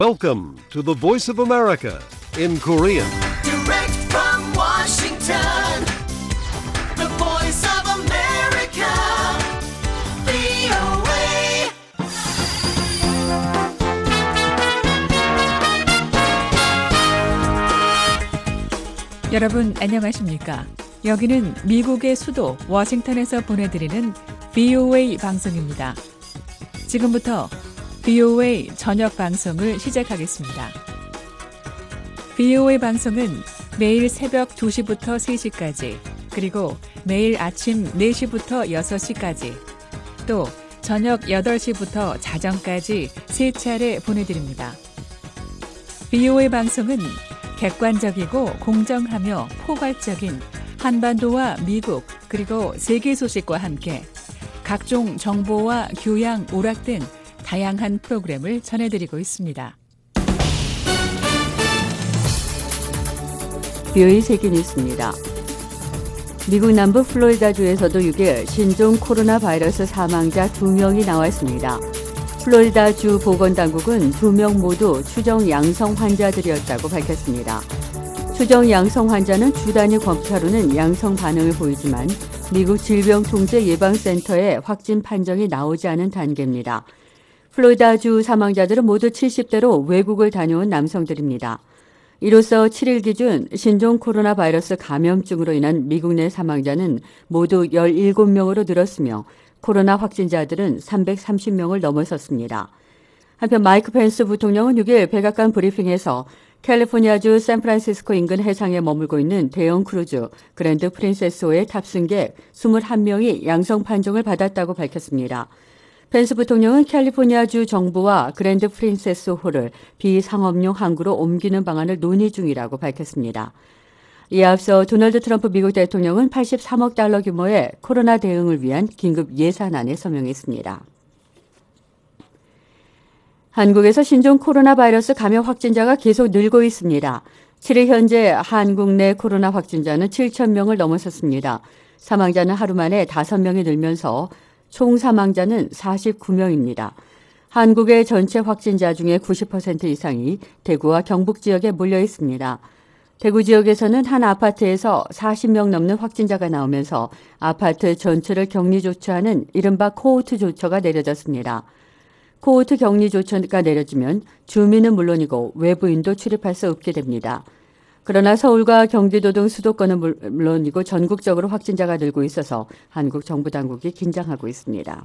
Welcome to the Voice of America in Korean. Direct from Washington, the Voice of America, VOA. 여러분 안녕하십니까? 여기는 미국의 수도 워싱턴에서 보내드리는 VOA 방송입니다. 지금부터 VOA 저녁 방송을 시작하겠습니다. VOA 방송은 매일 새벽 2시부터 3시까지, 그리고 매일 아침 4시부터 6시까지, 또 저녁 8시부터 자정까지 3차례 보내드립니다. VOA 방송은 객관적이고 공정하며 포괄적인 한반도와 미국 그리고 세계 소식과 함께 각종 정보와 교양, 오락 등 다양한 프로그램을 전해드리고 있습니다. VOA 세계 뉴스입니다. 미국 남부 플로리다주에서도 6일 신종 코로나 바이러스 사망자 2명이 나왔습니다. 플로리다주 보건당국은 2명 모두 추정 양성 환자들이었다고 밝혔습니다. 추정 양성 환자는 주 단위 검사로는 양성 반응을 보이지만 미국 질병통제예방센터의 확진 판정이 나오지 않은 단계입니다. 플로리다주 사망자들은 모두 70대로 외국을 다녀온 남성들입니다. 이로써 7일 기준 신종 코로나 바이러스 감염증으로 인한 미국 내 사망자는 모두 17명으로 늘었으며 코로나 확진자들은 330명을 넘어섰습니다. 한편 마이크 펜스 부통령은 6일 백악관 브리핑에서 캘리포니아주 샌프란시스코 인근 해상에 머물고 있는 대형 크루즈 그랜드 프린세스호의 탑승객 21명이 양성 판정을 받았다고 밝혔습니다. 펜스 부통령은 캘리포니아주 정부와 그랜드 프린세스호를 비상업용 항구로 옮기는 방안을 논의 중이라고 밝혔습니다. 이에 앞서 도널드 트럼프 미국 대통령은 83억 달러 규모의 코로나 대응을 위한 긴급 예산안에 서명했습니다. 한국에서 신종 코로나 바이러스 감염 확진자가 계속 늘고 있습니다. 7일 현재 한국 내 코로나 확진자는 7,000명을 넘어섰습니다. 사망자는 하루 만에 5명이 늘면서 총 사망자는 49명입니다. 한국의 전체 확진자 중에 90% 이상이 대구와 경북 지역에 몰려 있습니다. 대구 지역에서는 한 아파트에서 40명 넘는 확진자가 나오면서 아파트 전체를 격리 조처하는 이른바 코호트 조처가 내려졌습니다. 코호트 격리 조처가 내려지면 주민은 물론이고 외부인도 출입할 수 없게 됩니다. 그러나 서울과 경기도 등 수도권은 물론이고 전국적으로 확진자가 늘고 있어서 한국 정부 당국이 긴장하고 있습니다.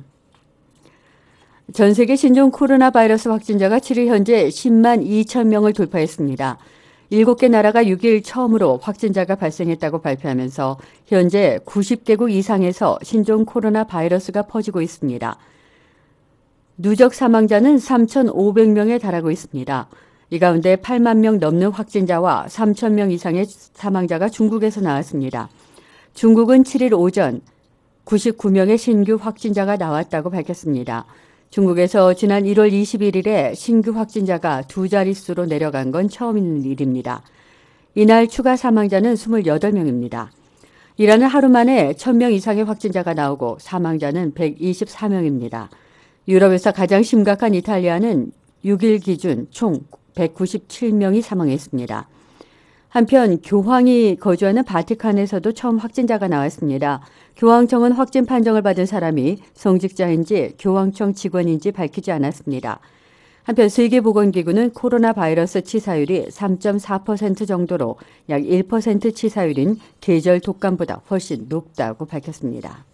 전 세계 신종 코로나 바이러스 확진자가 7일 현재 10만 2천 명을 돌파했습니다. 7개 나라가 6일 처음으로 확진자가 발생했다고 발표하면서 현재 90개국 이상에서 신종 코로나 바이러스가 퍼지고 있습니다. 누적 사망자는 3,500명에 달하고 있습니다. 이 가운데 8만 명 넘는 확진자와 3천 명 이상의 사망자가 중국에서 나왔습니다. 중국은 7일 오전 99명의 신규 확진자가 나왔다고 밝혔습니다. 중국에서 지난 1월 21일에 신규 확진자가 2자릿수로 내려간 건 처음인 일입니다. 이날 추가 사망자는 28명입니다. 이란은 하루 만에 1,000명 이상의 확진자가 나오고 사망자는 124명입니다. 유럽에서 가장 심각한 이탈리아는 6일 기준 총 197명이 사망했습니다. 한편 교황이 거주하는 바티칸에서도 처음 확진자가 나왔습니다. 교황청은 확진 판정을 받은 사람이 성직자인지 교황청 직원인지 밝히지 않았습니다. 한편 세계보건기구는 코로나 바이러스 치사율이 3.4% 정도로 약 1% 치사율인 계절 독감보다 훨씬 높다고 밝혔습니다.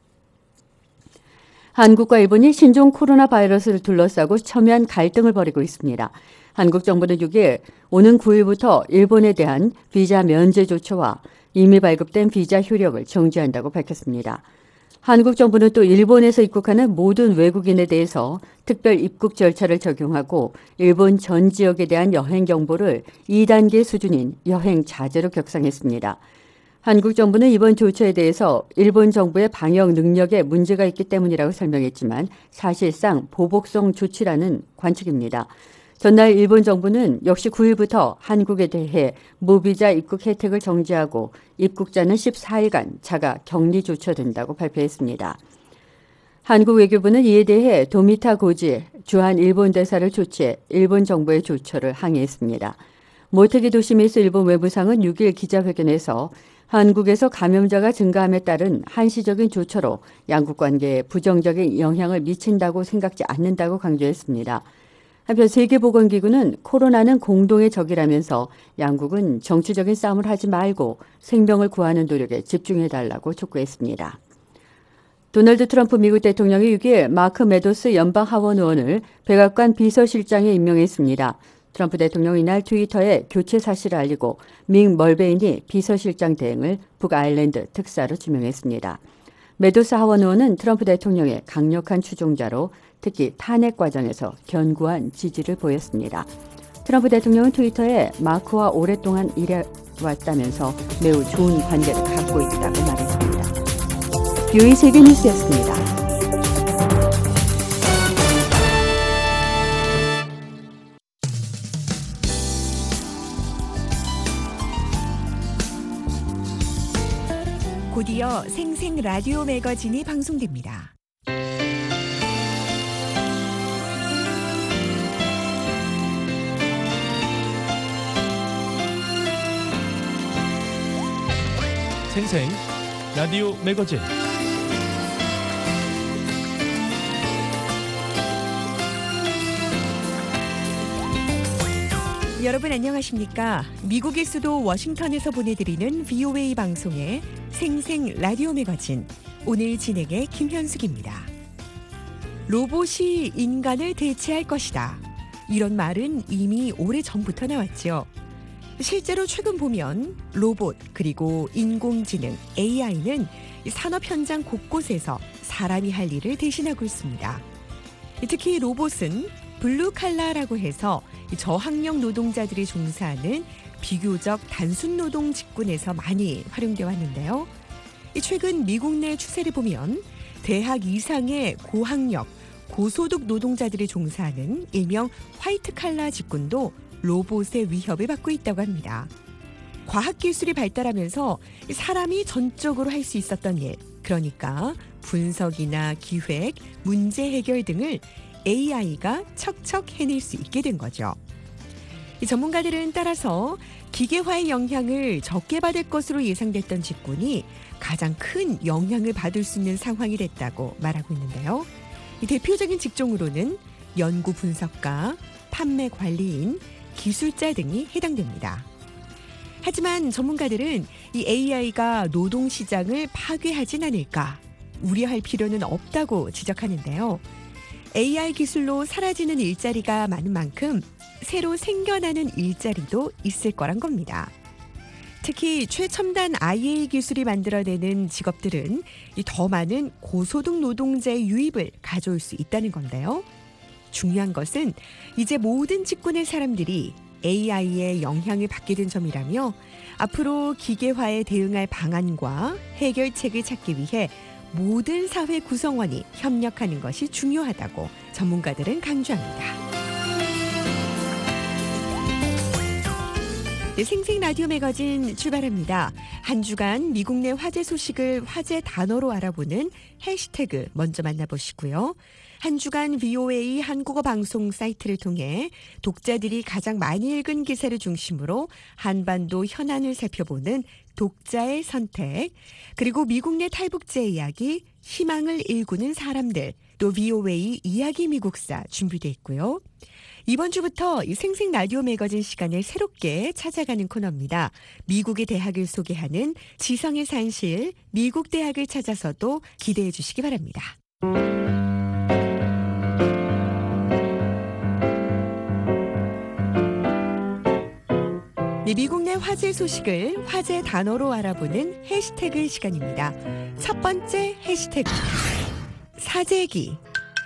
한국과 일본이 신종 코로나 바이러스를 둘러싸고 첨예한 갈등을 벌이고 있습니다. 한국 정부는 6일 오는 9일부터 일본에 대한 비자 면제 조처와 이미 발급된 비자 효력을 정지한다고 밝혔습니다. 한국 정부는 또 일본에서 입국하는 모든 외국인에 대해서 특별 입국 절차를 적용하고 일본 전 지역에 대한 여행 경보를 2단계 수준인 여행 자제로 격상했습니다. 한국 정부는 이번 조처에 대해서 일본 정부의 방역 능력에 문제가 있기 때문이라고 설명했지만 사실상 보복성 조치라는 관측입니다. 전날 일본 정부는 역시 9일부터 한국에 대해 무비자 입국 혜택을 정지하고 입국자는 14일간 자가 격리 조처된다고 발표했습니다. 한국 외교부는 이에 대해 도미타 고지 주한 일본 대사를 조치해 일본 정부의 조처를 항의했습니다. 모테기 도시미스 일본 외무상은 6일 기자회견에서 한국에서 감염자가 증가함에 따른 한시적인 조처로 양국 관계에 부정적인 영향을 미친다고 생각지 않는다고 강조했습니다. 한편 세계보건기구는 코로나는 공동의 적이라면서 양국은 정치적인 싸움을 하지 말고 생명을 구하는 노력에 집중해달라고 촉구했습니다. 도널드 트럼프 미국 대통령이 6일 마크 메도스 연방하원 의원을 백악관 비서실장에 임명했습니다. 트럼프 대통령은 이날 트위터에 교체 사실을 알리고 믹 멀베인이 비서실장 대행을 북아일랜드 특사로 지명했습니다. 메도스 하원 의원은 트럼프 대통령의 강력한 추종자로 특히 탄핵 과정에서 견고한 지지를 보였습니다. 트럼프 대통령은 트위터에 마크와 오랫동안 일해왔다면서 매우 좋은 관계를 갖고 있다고 말했습니다. 뷰이 세계뉴스였습니다. 곧이어 생생 라디오 매거진이 방송됩니다. 생생 라디오 매거진. 여러분 안녕하십니까? 미국의 수도 워싱턴에서 보내드리는 VOA 방송의 생생 라디오 매거진, 오늘 진행의 김현숙입니다. 로봇이 인간을 대체할 것이다. 이런 말은 이미 오래전부터 나왔죠. 실제로 최근 보면 로봇 그리고 인공지능 AI는 산업 현장 곳곳에서 사람이 할 일을 대신하고 있습니다. 특히 로봇은 블루칼라라고 해서 저학력 노동자들이 종사하는 비교적 단순 노동 직군에서 많이 활용되어 왔는데요. 최근 미국 내 추세를 보면 대학 이상의 고학력, 고소득 노동자들이 종사하는 일명 화이트칼라 직군도 로봇의 위협을 받고 있다고 합니다. 과학기술이 발달하면서 사람이 전적으로 할 수 있었던 일, 그러니까 분석이나 기획, 문제 해결 등을 AI가 척척 해낼 수 있게 된 거죠. 이 전문가들은 따라서 기계화의 영향을 적게 받을 것으로 예상됐던 직군이 가장 큰 영향을 받을 수 있는 상황이 됐다고 말하고 있는데요. 이 대표적인 직종으로는 연구 분석가, 판매 관리인, 기술자 등이 해당됩니다. 하지만 전문가들은 이 AI가 노동시장을 파괴하진 않을까 우려할 필요는 없다고 지적하는데요. AI 기술로 사라지는 일자리가 많은 만큼 새로 생겨나는 일자리도 있을 거란 겁니다. 특히 최첨단 IA 기술이 만들어내는 직업들은 더 많은 고소득 노동자의 유입을 가져올 수 있다는 건데요. 중요한 것은 이제 모든 직군의 사람들이 AI의 영향을 받게 된 점이라며 앞으로 기계화에 대응할 방안과 해결책을 찾기 위해 모든 사회 구성원이 협력하는 것이 중요하다고 전문가들은 강조합니다. 네, 생생 라디오 매거진 출발합니다. 한 주간 미국 내 화제 소식을 화제 단어로 알아보는 해시태그 먼저 만나보시고요. 한 주간 VOA 한국어 방송 사이트를 통해 독자들이 가장 많이 읽은 기사를 중심으로 한반도 현안을 살펴보는 독자의 선택, 그리고 미국 내 탈북자 이야기, 희망을 일구는 사람들, 또 VOA 이야기 미국사 준비되어 있고요. 이번 주부터 이 생생 라디오 매거진 시간을 새롭게 찾아가는 코너입니다. 미국의 대학을 소개하는 지성의 산실, 미국 대학을 찾아서도 기대해 주시기 바랍니다. 네, 미국 내 화제 소식을 화제 단어로 알아보는 해시태그 시간입니다. 첫 번째 해시태그, 사재기.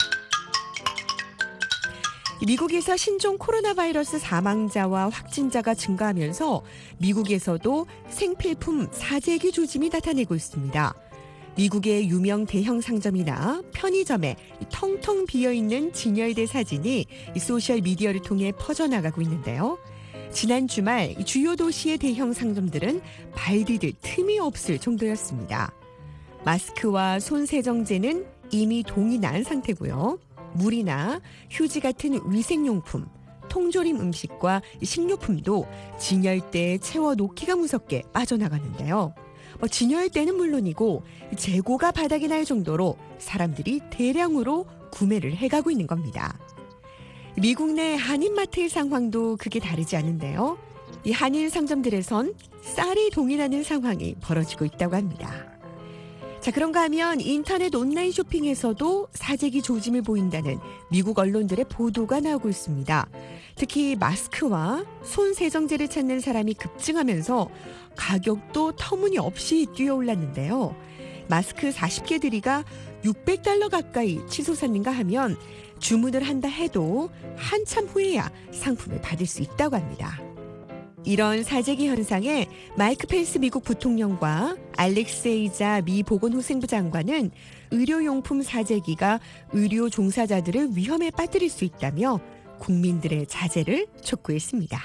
미국에서 신종 코로나 바이러스 사망자와 확진자가 증가하면서 미국에서도 생필품 사재기 조짐이 나타내고 있습니다. 미국의 유명 대형 상점이나 편의점에 텅텅 비어있는 진열대 사진이 소셜미디어를 통해 퍼져나가고 있는데요. 지난 주말 주요 도시의 대형 상점들은 발 디딜 틈이 없을 정도였습니다. 마스크와 손 세정제는 이미 동이 난 상태고요. 물이나 휴지 같은 위생용품, 통조림 음식과 식료품도 진열대에 채워놓기가 무섭게 빠져나가는데요. 진열대는 물론이고 재고가 바닥이 날 정도로 사람들이 대량으로 구매를 해가고 있는 겁니다. 미국 내 한인마트의 상황도 크게 다르지 않은데요. 이 한인 상점들에선 쌀이 동일하는 상황이 벌어지고 있다고 합니다. 자, 그런가 하면 인터넷 온라인 쇼핑에서도 사재기 조짐을 보인다는 미국 언론들의 보도가 나오고 있습니다. 특히 마스크와 손 세정제를 찾는 사람이 급증하면서 가격도 터무니없이 뛰어올랐는데요. 마스크 40개 들이가 $600 가까이 치솟았는가 하면 주문을 한다 해도 한참 후에야 상품을 받을 수 있다고 합니다. 이런 사재기 현상에 마이크 펜스 미국 부통령과 알렉세이자 미 보건후생부 장관은 의료용품 사재기가 의료 종사자들을 위험에 빠뜨릴 수 있다며 국민들의 자제를 촉구했습니다.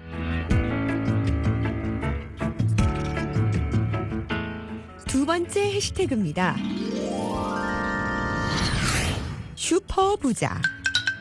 두 번째 해시태그입니다. 슈퍼부자.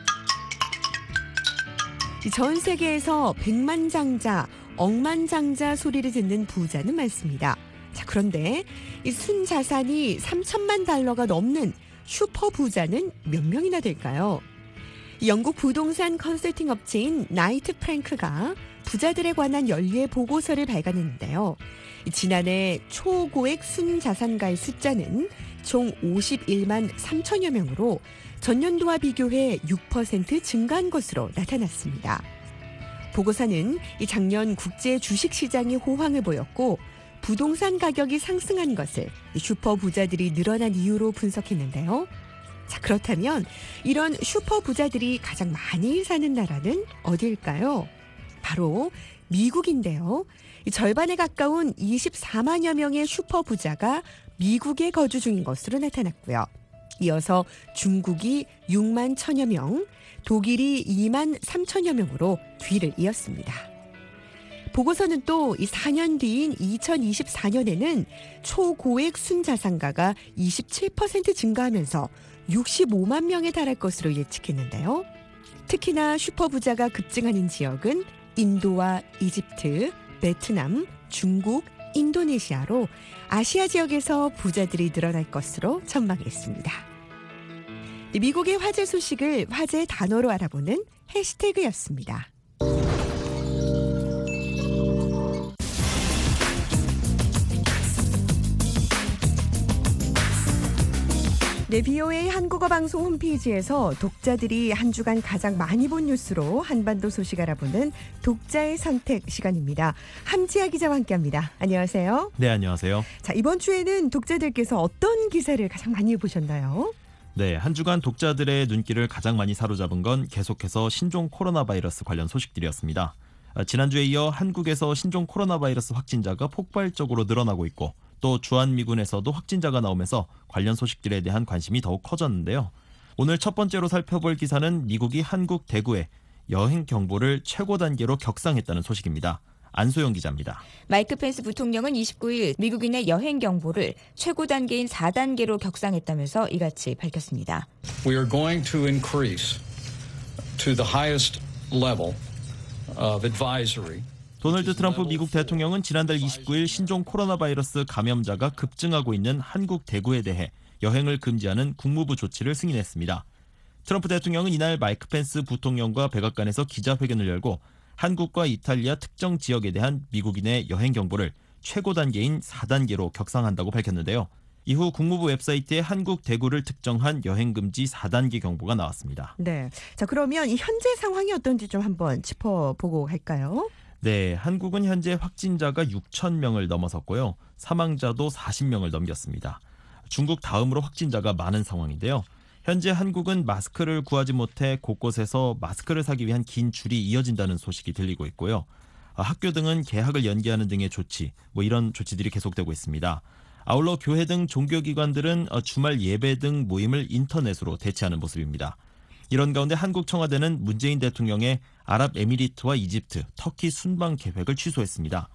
전 세계에서 백만장자, 억만장자 소리를 듣는 부자는 많습니다. 자, 그런데 이 순자산이 $3,000만 넘는 슈퍼부자는 몇 명이나 될까요? 영국 부동산 컨설팅 업체인 나이트 프랭크가 부자들에 관한 연례 보고서를 발간했는데요. 지난해 초고액 순자산가의 숫자는 총 51만 3천여 명으로 전년도와 비교해 6% 증가한 것으로 나타났습니다. 보고서는 작년 국제 주식시장이 호황을 보였고 부동산 가격이 상승한 것을 슈퍼부자들이 늘어난 이유로 분석했는데요. 자, 그렇다면 이런 슈퍼부자들이 가장 많이 사는 나라는 어디일까요? 바로 미국인데요. 절반에 가까운 24만여 명의 슈퍼부자가 미국에 거주 중인 것으로 나타났고요. 이어서 중국이 6만 1천여 명, 독일이 2만 3천여 명으로 뒤를 이었습니다. 보고서는 또 4년 뒤인 2024년에는 초고액 순자산가가 27% 증가하면서 65만 명에 달할 것으로 예측했는데요. 특히나 슈퍼부자가 급증하는 지역은 인도와 이집트, 베트남, 중국, 인도네시아로 아시아 지역에서 부자들이 늘어날 것으로 전망했습니다. 미국의 화제 소식을 화제 단어로 알아보는 해시태그였습니다. 네, BOA 한국어 방송 홈페이지에서 독자들이 한 주간 가장 많이 본 뉴스로 한반도 소식 알아보는 독자의 선택 시간입니다. 함지아 기자와 함께합니다. 안녕하세요. 네, 안녕하세요. 자, 이번 주에는 독자들께서 어떤 기사를 가장 많이 보셨나요? 네, 한 주간 독자들의 눈길을 가장 많이 사로잡은 건 계속해서 신종 코로나 바이러스 관련 소식들이었습니다. 지난주에 이어 한국에서 신종 코로나 바이러스 확진자가 폭발적으로 늘어나고 있고 또 주한미군에서도 확진자가 나오면서 관련 소식들에 대한 관심이 더욱 커졌는데요. 오늘 첫 번째로 살펴볼 기사는 미국이 한국 대구에 여행 경보를 최고 단계로 격상했다는 소식입니다. 안소영 기자입니다. 마이크 펜스 부통령은 29일 미국인의 여행 경보를 최고 단계인 4단계로 격상했다면서 이같이 밝혔습니다. We are going to increase to the highest level of advisory. 도널드 트럼프 미국 대통령은 지난달 29일 신종 코로나 바이러스 감염자가 급증하고 있는 한국 대구에 대해 여행을 금지하는 국무부 조치를 승인했습니다. 트럼프 대통령은 이날 마이크 펜스 부통령과 백악관에서 기자회견을 열고 한국과 이탈리아 특정 지역에 대한 미국인의 여행 경보를 최고 단계인 4단계로 격상한다고 밝혔는데요. 이후 국무부 웹사이트에 한국 대구를 특정한 여행금지 4단계 경보가 나왔습니다. 네, 자, 그러면 이 현재 상황이 어떤지 좀 한번 짚어보고 갈까요? 네, 한국은 현재 확진자가 6천 명을 넘어섰고요. 사망자도 40명을 넘겼습니다. 중국 다음으로 확진자가 많은 상황인데요. 현재 한국은 마스크를 구하지 못해 곳곳에서 마스크를 사기 위한 긴 줄이 이어진다는 소식이 들리고 있고요. 학교 등은 개학을 연기하는 등의 조치, 이런 조치들이 계속되고 있습니다. 아울러 교회 등 종교기관들은 주말 예배 등 모임을 인터넷으로 대체하는 모습입니다. 이런 가운데 한국 청와대는 문재인 대통령의 아랍에미리트와 이집트, 터키 순방 계획을 취소했습니다.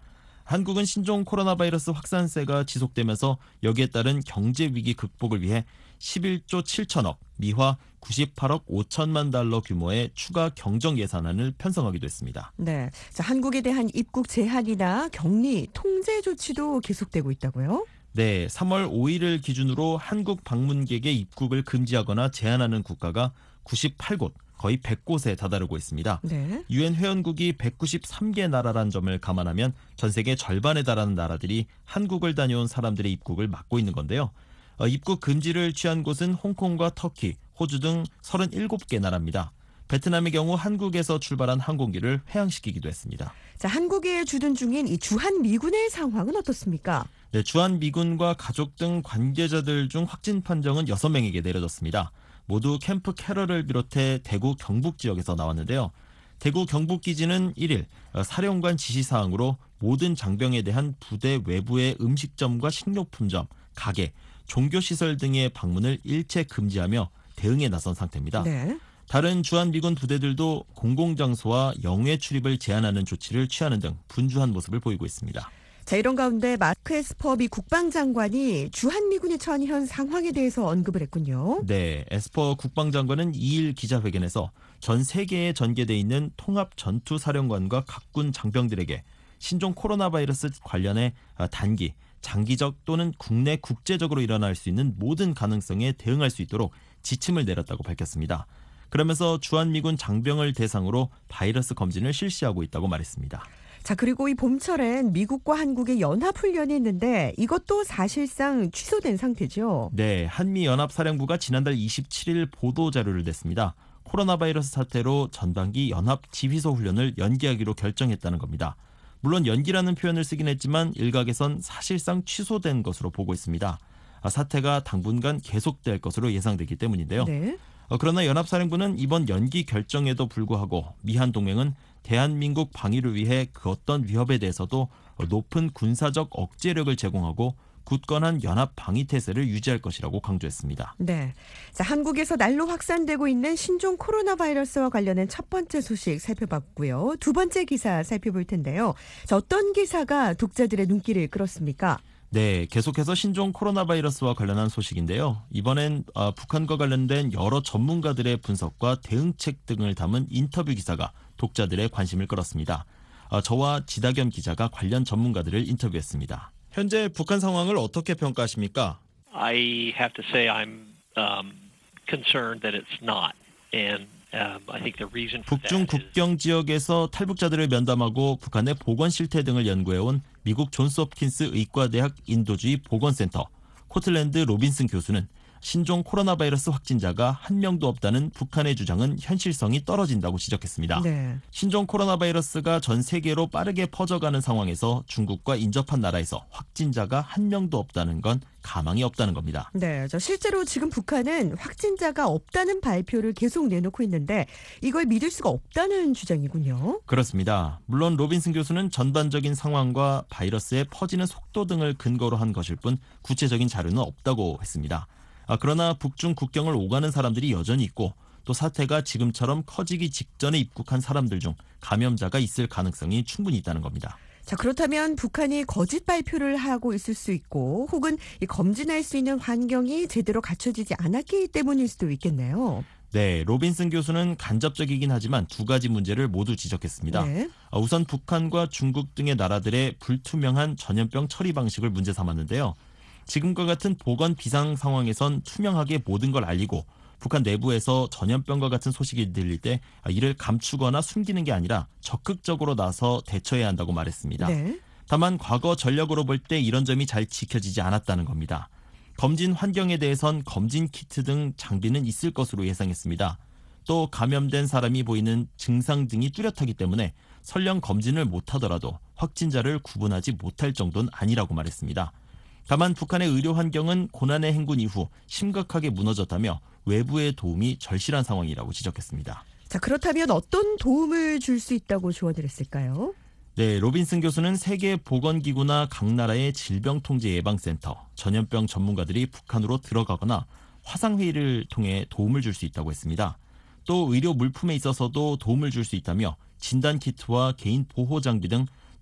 한국은 신종 코로나 바이러스 확산세가 지속되면서 여기에 따른 경제 위기 극복을 위해 11조 7천억, 미화 98억 5천만 달러 규모의 추가 경정 예산안을 편성하기도 했습니다. 네. 자, 한국에 대한 입국 제한이나 격리, 통제 조치도 계속되고 있다고요? 네, 3월 5일을 기준으로 한국 방문객의 입국을 금지하거나 제한하는 국가가 98곳, 거의 100곳에 다다르고 있습니다. 네. 유엔 회원국이 193개 나라란 점을 감안하면 전 세계 절반에 달하는 나라들이 한국을 다녀온 사람들의 입국을 막고 있는 건데요. 입국 금지를 취한 곳은 홍콩과 터키, 호주 등 37개 나라입니다. 베트남의 경우 한국에서 출발한 항공기를 회항시키기도 했습니다. 자, 한국에 주둔 중인 이 주한미군의 상황은 어떻습니까? 네, 주한미군과 가족 등 관계자들 중 확진 판정은 6명에게 내려졌습니다. 모두 캠프 캐럴을 비롯해 대구 경북 지역에서 나왔는데요. 대구 경북기지는 1일 사령관 지시사항으로 모든 장병에 대한 부대 외부의 음식점과 식료품점, 가게, 종교시설 등의 방문을 일체 금지하며 대응에 나선 상태입니다. 네. 다른 주한미군 부대들도 공공장소와 영외 출입을 제한하는 조치를 취하는 등 분주한 모습을 보이고 있습니다. 자, 이런 가운데 마크 에스퍼 미 국방장관이 주한미군에 처한 현 상황에 대해서 언급을 했군요. 네, 에스퍼 국방장관은 2일 기자회견에서 전 세계에 전개돼 있는 통합전투사령관과 각군 장병들에게 신종 코로나 바이러스 관련해 단기, 장기적 또는 국내 국제적으로 일어날 수 있는 모든 가능성에 대응할 수 있도록 지침을 내렸다고 밝혔습니다. 그러면서 주한미군 장병을 대상으로 바이러스 검진을 실시하고 있다고 말했습니다. 자, 그리고 이 봄철엔 미국과 한국의 연합훈련이 있는데 이것도 사실상 취소된 상태죠. 네, 한미연합사령부가 지난달 27일 보도자료를 냈습니다. 코로나 바이러스 사태로 전반기 연합지휘소 훈련을 연기하기로 결정했다는 겁니다. 물론 연기라는 표현을 쓰긴 했지만 일각에선 사실상 취소된 것으로 보고 있습니다. 사태가 당분간 계속될 것으로 예상되기 때문인데요. 네. 그러나 연합사령부는 이번 연기 결정에도 불구하고 미한 동맹은 대한민국 방위를 위해 그 어떤 위협에 대해서도 높은 군사적 억제력을 제공하고 굳건한 연합 방위 태세를 유지할 것이라고 강조했습니다. 네. 자, 한국에서 날로 확산되고 있는 신종 코로나 바이러스와 관련된 첫 번째 소식 살펴봤고요. 두 번째 기사 살펴볼 텐데요. 자, 어떤 기사가 독자들의 눈길을 끌었습니까? 네, 계속해서 신종 코로나 바이러스와 관련한 소식인데요. 이번엔 북한과 관련된 여러 전문가들의 분석과 대응책 등을 담은 인터뷰 기사가 독자들의 관심을 끌었습니다. 저와 지다겸 기자가 관련 전문가들을 인터뷰했습니다. 현재 북한 상황을 어떻게 평가하십니까? I have to say I'm concerned that it's not, and I think the reason for 북중 that is 국경 지역에서 탈북자들을 면담하고 북한의 보건 실태 등을 연구해온 미국 존스홉킨스 의과대학 인도주의 보건센터 코틀랜드 로빈슨 교수는 신종 코로나 바이러스 확진자가 한 명도 없다는 북한의 주장은 현실성이 떨어진다고 지적했습니다. 네. 신종 코로나 바이러스가 전 세계로 빠르게 퍼져가는 상황에서 중국과 인접한 나라에서 확진자가 한 명도 없다는 건 가망이 없다는 겁니다. 네, 실제로 지금 북한은 확진자가 없다는 발표를 계속 내놓고 있는데 이걸 믿을 수가 없다는 주장이군요. 그렇습니다. 물론 로빈슨 교수는 전반적인 상황과 바이러스의 퍼지는 속도 등을 근거로 한 것일 뿐 구체적인 자료는 없다고 했습니다. 그러나 북중 국경을 오가는 사람들이 여전히 있고 또 사태가 지금처럼 커지기 직전에 입국한 사람들 중 감염자가 있을 가능성이 충분히 있다는 겁니다. 자, 그렇다면 북한이 거짓 발표를 하고 있을 수 있고 혹은 이 검진할 수 있는 환경이 제대로 갖춰지지 않았기 때문일 수도 있겠네요. 네, 로빈슨 교수는 간접적이긴 하지만 두 가지 문제를 모두 지적했습니다. 네. 우선 북한과 중국 등의 나라들의 불투명한 전염병 처리 방식을 문제 삼았는데요. 지금과 같은 보건 비상 상황에선 투명하게 모든 걸 알리고 북한 내부에서 전염병과 같은 소식이 들릴 때 이를 감추거나 숨기는 게 아니라 적극적으로 나서 대처해야 한다고 말했습니다. 네. 다만 과거 전력으로 볼 때 이런 점이 잘 지켜지지 않았다는 겁니다. 검진 환경에 대해선 검진 키트 등 장비는 있을 것으로 예상했습니다. 또 감염된 사람이 보이는 증상 등이 뚜렷하기 때문에 설령 검진을 못하더라도 확진자를 구분하지 못할 정도는 아니라고 말했습니다. 다만 북한의 의료 환경은 고난의 행군 이후 심각하게 무너졌다며 외부의 도움이 절실한 상황이라고 지적했습니다. 자, 그렇다면 어떤 도움을 줄 수 있다고 조언을 했을까요? 네, 로빈슨 교수는 세계보건기구나 각 나라의 질병통제예방센터, 전염병 전문가들이 북한으로 들어가거나 화상회의를 통해 도움을 줄 수 있다고 했습니다. 또 의료 물품에 있어서도 도움을 줄 수 있다며 진단키트와 개인 보호장비 등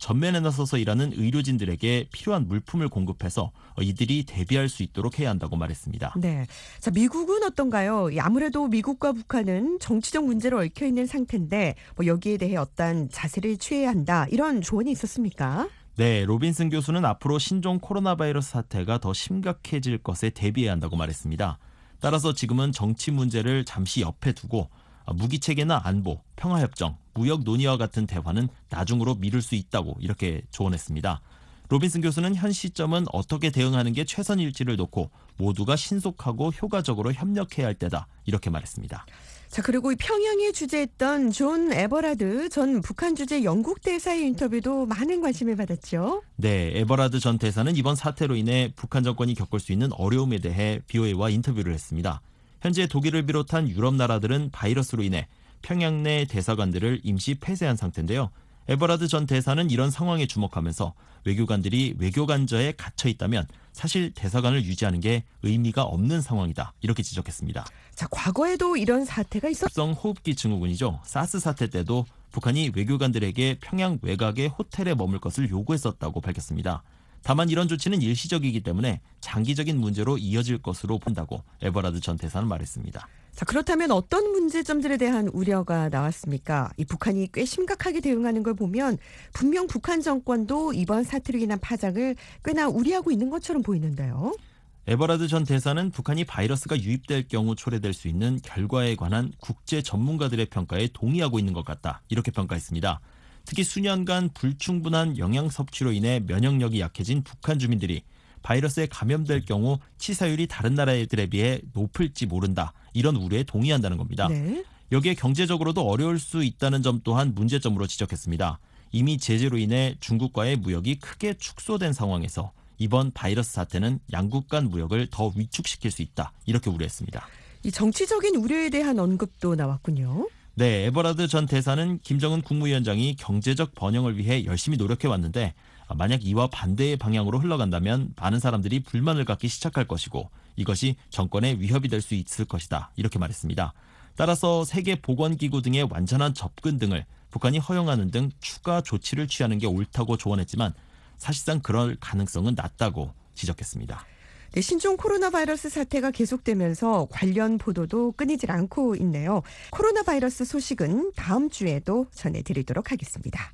전면에 나서서 일하는 의료진들에게 필요한 물품을 공급해서 이들이 대비할 수 있도록 해야 한다고 말했습니다. 네. 자, 미국은 어떤가요? 아무래도 미국과 북한은 정치적 문제로 얽혀 있는 상태인데 뭐 여기에 대해 어떤 자세를 취해야 한다. 이런 조언이 있었습니까? 네, 로빈슨 교수는 앞으로 신종 코로나 바이러스 사태가 더 심각해질 것에 대비해야 한다고 말했습니다. 따라서 지금은 정치 문제를 잠시 옆에 두고 무기체계나 안보, 평화협정, 무역 논의와 같은 대화는 나중으로 미룰 수 있다고 이렇게 조언했습니다. 로빈슨 교수는 현 시점은 어떻게 대응하는 게 최선일지를 놓고 모두가 신속하고 효과적으로 협력해야 할 때다 이렇게 말했습니다. 자, 그리고 평양에 주재했던 존 에버라드 전 북한 주재 영국 대사의 인터뷰도 많은 관심을 받았죠. 네, 에버라드 전 대사는 이번 사태로 인해 북한 정권이 겪을 수 있는 어려움에 대해 BOA와 인터뷰를 했습니다. 현재 독일을 비롯한 유럽 나라들은 바이러스로 인해 평양 내 대사관들을 임시 폐쇄한 상태인데요. 에버라드 전 대사는 이런 상황에 주목하면서 외교관들이 외교관저에 갇혀 있다면 사실 대사관을 유지하는 게 의미가 없는 상황이다 이렇게 지적했습니다. 자, 과거에도 이런 사태가 합성 호흡기 증후군이죠. 사스 사태 때도 북한이 외교관들에게 평양 외곽의 호텔에 머물 것을 요구했었다고 밝혔습니다. 다만 이런 조치는 일시적이기 때문에 장기적인 문제로 이어질 것으로 본다고 에버라드 전 대사는 말했습니다. 자, 그렇다면 어떤 문제점들에 대한 우려가 나왔습니까? 이 북한이 꽤 심각하게 대응하는 걸 보면 분명 북한 정권도 이번 사태로 인한 파장을 꽤나 우려하고 있는 것처럼 보이는데요. 에버라드 전 대사는 북한이 바이러스가 유입될 경우 초래될 수 있는 결과에 관한 국제 전문가들의 평가에 동의하고 있는 것 같다 이렇게 평가했습니다. 특히 수년간 불충분한 영양 섭취로 인해 면역력이 약해진 북한 주민들이 바이러스에 감염될 경우 치사율이 다른 나라들에 비해 높을지 모른다. 이런 우려에 동의한다는 겁니다. 네. 여기에 경제적으로도 어려울 수 있다는 점 또한 문제점으로 지적했습니다. 이미 제재로 인해 중국과의 무역이 크게 축소된 상황에서 이번 바이러스 사태는 양국 간 무역을 더 위축시킬 수 있다. 이렇게 우려했습니다. 이 정치적인 우려에 대한 언급도 나왔군요. 네, 에버라드 전 대사는 김정은 국무위원장이 경제적 번영을 위해 열심히 노력해왔는데 만약 이와 반대의 방향으로 흘러간다면 많은 사람들이 불만을 갖기 시작할 것이고 이것이 정권에 위협이 될 수 있을 것이다. 이렇게 말했습니다. 따라서 세계보건기구 등의 완전한 접근 등을 북한이 허용하는 등 추가 조치를 취하는 게 옳다고 조언했지만 사실상 그럴 가능성은 낮다고 지적했습니다. 네, 신종 코로나 바이러스 사태가 계속되면서 관련 보도도 끊이질 않고 있네요. 코로나 바이러스 소식은 다음 주에도 전해드리도록 하겠습니다.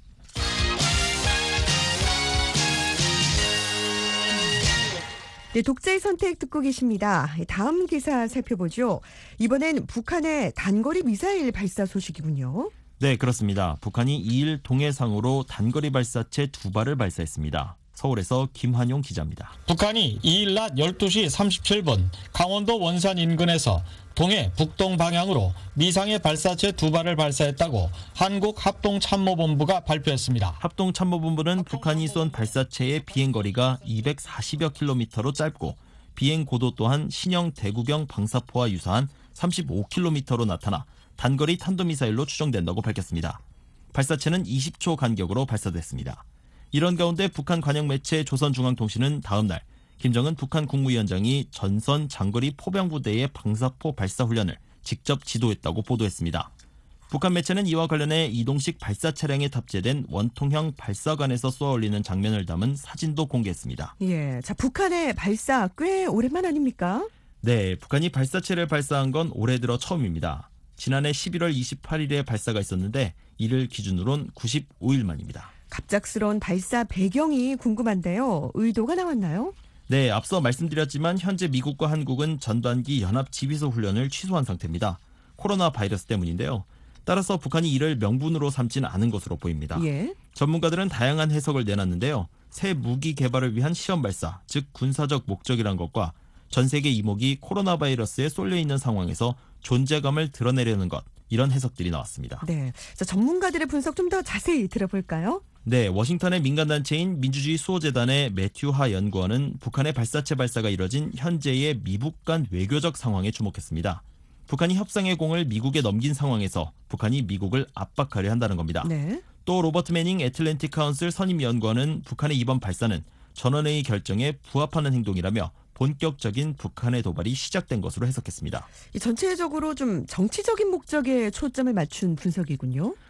네, 독자의 선택 듣고 계십니다. 다음 기사 살펴보죠. 이번엔 북한의 단거리 미사일 발사 소식이군요. 네, 그렇습니다. 북한이 2일 동해상으로 단거리 발사체 2발을 발사했습니다. 서울에서 김환용 기자입니다. 북한이 2일 낮 12시 37분 강원도 원산 인근에서 동해 북동 방향으로 미상의 발사체 2발을 발사했다고 한국합동참모본부가 발표했습니다. 합동참모본부는 북한이 쏜 발사체의 비행거리가 240여 킬로미터로 짧고 비행고도 또한 신형 대구경 방사포와 유사한 35킬로미터로 나타나 단거리 탄도미사일로 추정된다고 밝혔습니다. 발사체는 20초 간격으로 발사됐습니다. 이런 가운데 북한 관영 매체 조선중앙통신은 다음 날 김정은 북한 국무위원장이 전선 장거리 포병부대의 방사포 발사 훈련을 직접 지도했다고 보도했습니다. 북한 매체는 이와 관련해 이동식 발사 차량에 탑재된 원통형 발사관에서 쏘아올리는 장면을 담은 사진도 공개했습니다. 예, 자, 북한의 발사 꽤 오랜만 아닙니까? 네, 북한이 발사체를 발사한 건 올해 들어 처음입니다. 지난해 11월 28일에 발사가 있었는데 이를 기준으론 95일 만입니다. 갑작스러운 발사 배경이 궁금한데요. 의도가 나왔나요? 네, 앞서 말씀드렸지만 현재 미국과 한국은 전반기 연합 지휘소 훈련을 취소한 상태입니다. 코로나 바이러스 때문인데요. 따라서 북한이 이를 명분으로 삼지는 않은 것으로 보입니다. 예. 전문가들은 다양한 해석을 내놨는데요. 새 무기 개발을 위한 시험 발사, 즉 군사적 목적이란 것과 전 세계 이목이 코로나 바이러스에 쏠려 있는 상황에서 존재감을 드러내려는 것, 이런 해석들이 나왔습니다. 네, 자, 전문가들의 분석 좀 더 자세히 들어볼까요? 네, 워싱턴의 민간단체인 민주주의 수호재단의 매튜 하 연구원은 북한의 발사체 발사가 이뤄진 현재의 미북 간 외교적 상황에 주목했습니다. 북한이 협상의 공을 미국에 넘긴 상황에서 북한이 미국을 압박하려 한다는 겁니다. 네. 또 로버트 매닝 애틀랜틱 카운슬 선임 연구원은 북한의 이번 발사는 전원회의 결정에 부합하는 행동이라며 본격적인 북한의 도발이 시작된 것으로 해석했습니다. 전체적으로 좀 정치적인 목적에 초점을 맞춘 분석이군요.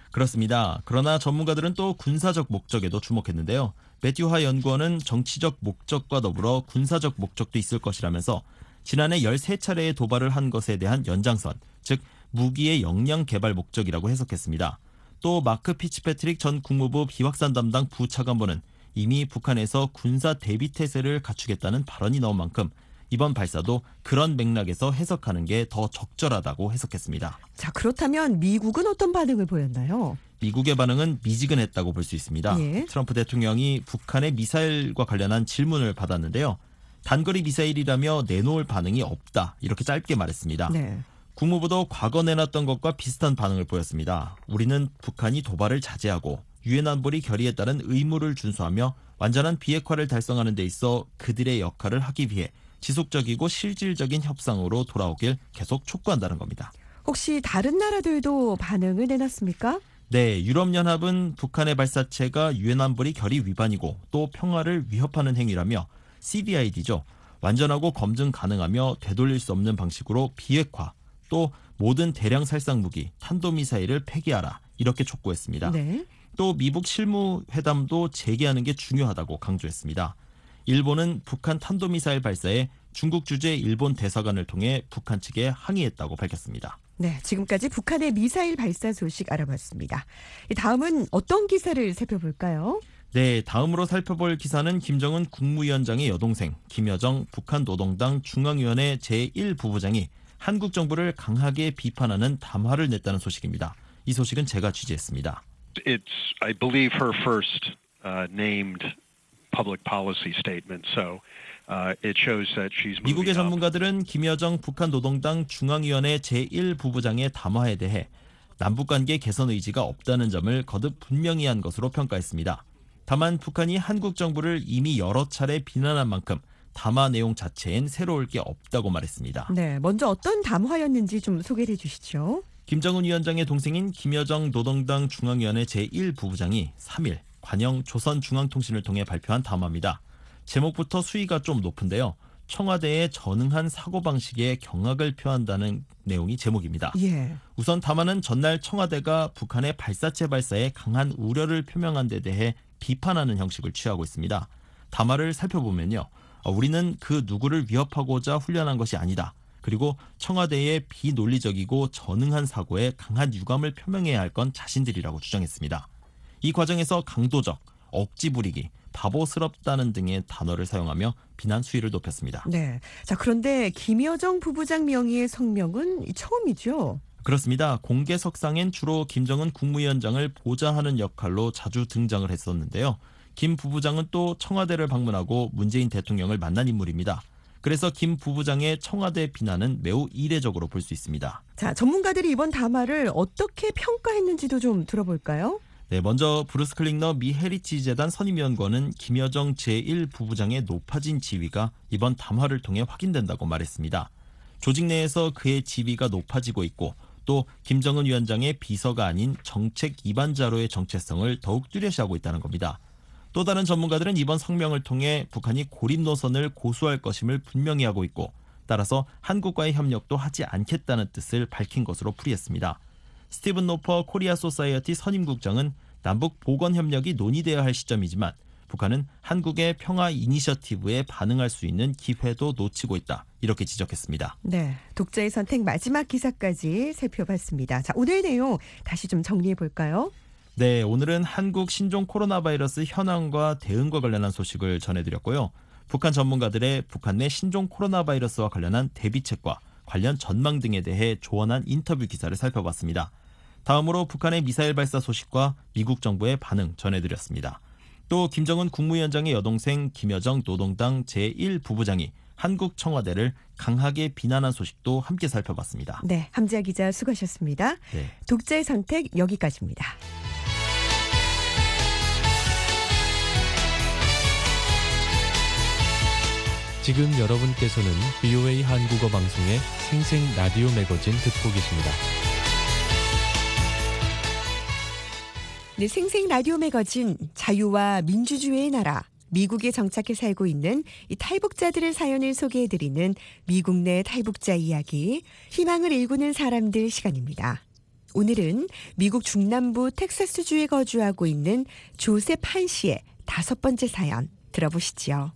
그렇습니다. 그러나 전문가들은 또 군사적 목적에도 주목했는데요. 매튜 하 연구원은 정치적 목적과 더불어 군사적 목적도 있을 것이라면서 지난해 13차례의 도발을 한 것에 대한 연장선, 즉 무기의 역량 개발 목적이라고 해석했습니다. 또 마크 피츠패트릭 전 국무부 비확산 담당 부차관보는 이미 북한에서 군사 대비 태세를 갖추겠다는 발언이 나온 만큼 이번 발사도 그런 맥락에서 해석하는 게 더 적절하다고 해석했습니다. 자, 그렇다면 미국은 어떤 반응을 보였나요? 미국의 반응은 미지근했다고 볼 수 있습니다. 예. 트럼프 대통령이 북한의 미사일과 관련한 질문을 받았는데요. 단거리 미사일이라며 내놓을 반응이 없다, 이렇게 짧게 말했습니다. 네. 국무부도 과거 내놨던 것과 비슷한 반응을 보였습니다. 우리는 북한이 도발을 자제하고 유엔 안보리 결의에 따른 의무를 준수하며 완전한 비핵화를 달성하는 데 있어 그들의 역할을 하기 위해 지속적이고 실질적인 협상으로 돌아오길 계속 촉구한다는 겁니다. 혹시 다른 나라들도 반응을 내놨습니까? 네, 유럽연합은 북한의 발사체가 유엔 안보리 결의 위반이고 또 평화를 위협하는 행위라며 CVID죠. 완전하고 검증 가능하며 되돌릴 수 없는 방식으로 비핵화, 또 모든 대량 살상 무기, 탄도미사일을 폐기하라, 이렇게 촉구했습니다. 네. 또 미북 실무회담도 재개하는 게 중요하다고 강조했습니다. 일본은 북한 탄도미사일 발사에 중국 주재 일본 대사관을 통해 북한 측에 항의했다고 밝혔습니다. 네, 지금까지 북한의 미사일 발사 소식 알아봤습니다. 다음은 어떤 기사를 살펴볼까요? 네, 다음으로 살펴볼 기사는 김정은 국무위원장의 여동생 김여정 북한 노동당 중앙위원회 제1부부장이 한국 정부를 강하게 비판하는 담화를 냈다는 소식입니다. 이 소식은 제가 취재했습니다. It's, I believe, her first named public policy statement. So it shows that she's moving 미국의 up. 전문가들은 김여정 북한 노동당 중앙위원회 제1부부장의 담화에 대해 남북관계 개선 의지가 없다는 점을 거듭 분명히 한 것으로 평가했습니다. 다만 북한이 한국 정부를 이미 여러 차례 비난한 만큼 담화 내용 자체엔 새로울 게 없다고 말했습니다. 네, 먼저 어떤 담화였는지 좀 소개해 주시죠. 김정은 위원장의 동생인 김여정 노동당 중앙위원회 제1부부장이 3일 관영 조선중앙통신을 통해 발표한 담화입니다. 제목부터 수위가 좀 높은데요. 청와대에 전응한 사고방식에 경악을 표한다는 내용이 제목입니다. 예. 우선 담화는 전날 청와대가 북한의 발사체 발사에 강한 우려를 표명한 데 대해 비판하는 형식을 취하고 있습니다. 담화를 살펴보면요. 우리는 그 누구를 위협하고자 훈련한 것이 아니다. 그리고 청와대의 비논리적이고 전응한 사고에 강한 유감을 표명해야 할 건 자신들이라고 주장했습니다. 이 과정에서 강도적, 억지 부리기, 바보스럽다는 등의 단어를 사용하며 비난 수위를 높였습니다. 네. 자, 그런데 김여정 부부장 명의의 성명은 처음이죠? 그렇습니다. 공개석상엔 주로 김정은 국무위원장을 보좌하는 역할로 자주 등장을 했었는데요. 김 부부장은 또 청와대를 방문하고 문재인 대통령을 만난 인물입니다. 그래서 김 부부장의 청와대 비난은 매우 이례적으로 볼 수 있습니다. 자, 전문가들이 이번 담화를 어떻게 평가했는지도 좀 들어볼까요? 네, 먼저 브루스 클링너 미 헤리티지 재단 선임위원관은 김여정 제1부부장의 높아진 지위가 이번 담화를 통해 확인된다고 말했습니다. 조직 내에서 그의 지위가 높아지고 있고 또 김정은 위원장의 비서가 아닌 정책 이반자로의 정체성을 더욱 뚜렷이하고 있다는 겁니다. 또 다른 전문가들은 이번 성명을 통해 북한이 고립 노선을 고수할 것임을 분명히 하고 있고 따라서 한국과의 협력도 하지 않겠다는 뜻을 밝힌 것으로 풀이했습니다. 스티븐 노퍼 코리아 소사이어티 선임국장은 남북 보건 협력이 논의되어야 할 시점이지만 북한은 한국의 평화 이니셔티브에 반응할 수 있는 기회도 놓치고 있다. 이렇게 지적했습니다. 네, 독자의 선택 마지막 기사까지 살펴봤습니다. 자, 오늘 내용 다시 좀 정리해 볼까요? 네, 오늘은 한국 신종 코로나 바이러스 현황과 대응과 관련한 소식을 전해드렸고요. 북한 전문가들의 북한 내 신종 코로나 바이러스와 관련한 대비책과 관련 전망 등에 대해 조언한 인터뷰 기사를 살펴봤습니다. 다음으로 북한의 미사일 발사 소식과 미국 정부의 반응 전해드렸습니다. 또 김정은 국무위원장의 여동생 김여정 노동당 제1부부장이 한국 청와대를 강하게 비난한 소식도 함께 살펴봤습니다. 네, 함지아 기자 수고하셨습니다. 네. 독자의 선택 여기까지입니다. 지금 여러분께서는 VOA 한국어 방송의 생생 라디오 매거진 듣고 계십니다. 네, 생생 라디오 매거진 자유와 민주주의의 나라 미국에 정착해 살고 있는 이 탈북자들의 사연을 소개해드리는 미국 내 탈북자 이야기 희망을 일구는 사람들 시간입니다. 오늘은 미국 중남부 텍사스주에 거주하고 있는 조셉 한 씨의 5번째 사연 들어보시죠.